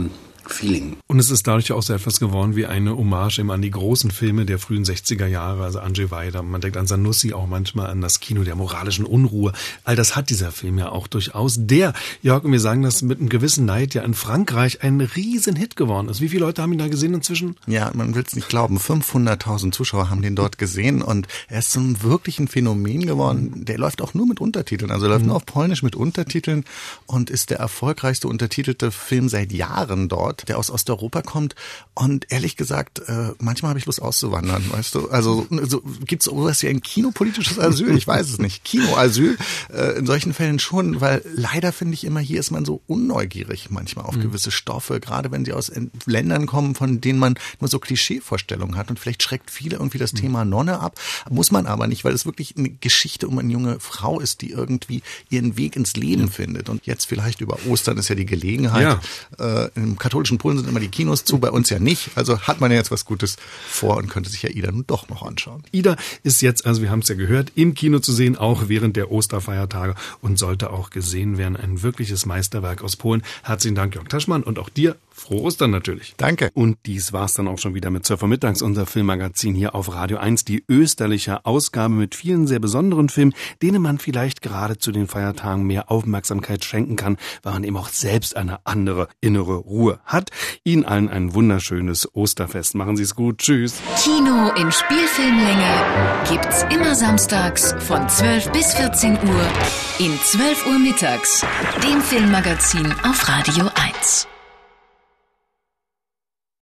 feeling. Und es ist dadurch auch so etwas geworden wie eine Hommage eben an die großen Filme der frühen 60er Jahre, also Andrzej Wajda. Man denkt an Zanussi, auch manchmal an das Kino der moralischen Unruhe. All das hat dieser Film ja auch durchaus. Der, Jörg, und wir sagen das mit einem gewissen Neid, ja in Frankreich ein Riesenhit geworden ist. Wie viele Leute haben ihn da gesehen inzwischen? Ja, man will es nicht glauben. 500.000 Zuschauer haben den dort gesehen und er ist so ein wirklichen Phänomen geworden. Der läuft auch nur mit Untertiteln, also läuft nur auf Polnisch mit Untertiteln und ist der erfolgreichste untertitelte Film seit Jahren dort, der aus Osteuropa kommt. Und ehrlich gesagt, manchmal habe ich Lust auszuwandern, weißt du? Also so, gibt es sowas wie ein kinopolitisches Asyl? Ich weiß es nicht. Kinoasyl? In solchen Fällen schon, weil leider finde ich immer, hier ist man so unneugierig manchmal auf gewisse Stoffe, gerade wenn sie aus Ländern kommen, von denen man nur so Klischeevorstellungen hat. Und vielleicht schreckt viele irgendwie das Thema Nonne ab. Muss man aber nicht, weil es wirklich eine Geschichte um eine junge Frau ist, die irgendwie ihren Weg ins Leben findet. Und jetzt vielleicht über Ostern ist ja die Gelegenheit. Im katholischen Polen sind immer die Kinos zu, bei uns ja nicht. Also hat man ja jetzt was Gutes vor und könnte sich ja Ida nun doch noch anschauen. Ida ist jetzt, also wir haben es ja gehört, im Kino zu sehen, auch während der Osterfeiertage und sollte auch gesehen werden. Ein wirkliches Meisterwerk aus Polen. Herzlichen Dank, Jörg Taschmann, und auch dir frohe Ostern natürlich. Danke. Und dies war's dann auch schon wieder mit 12 Uhr mittags, unser Filmmagazin hier auf Radio 1. Die österliche Ausgabe mit vielen sehr besonderen Filmen, denen man vielleicht gerade zu den Feiertagen mehr Aufmerksamkeit schenken kann, weil man eben auch selbst eine andere innere Ruhe hat. Ihnen allen ein wunderschönes Osterfest. Machen Sie es gut. Tschüss. Kino in Spielfilmlänge gibt's immer samstags von 12 bis 14 Uhr in 12 Uhr mittags, dem Filmmagazin auf Radio 1.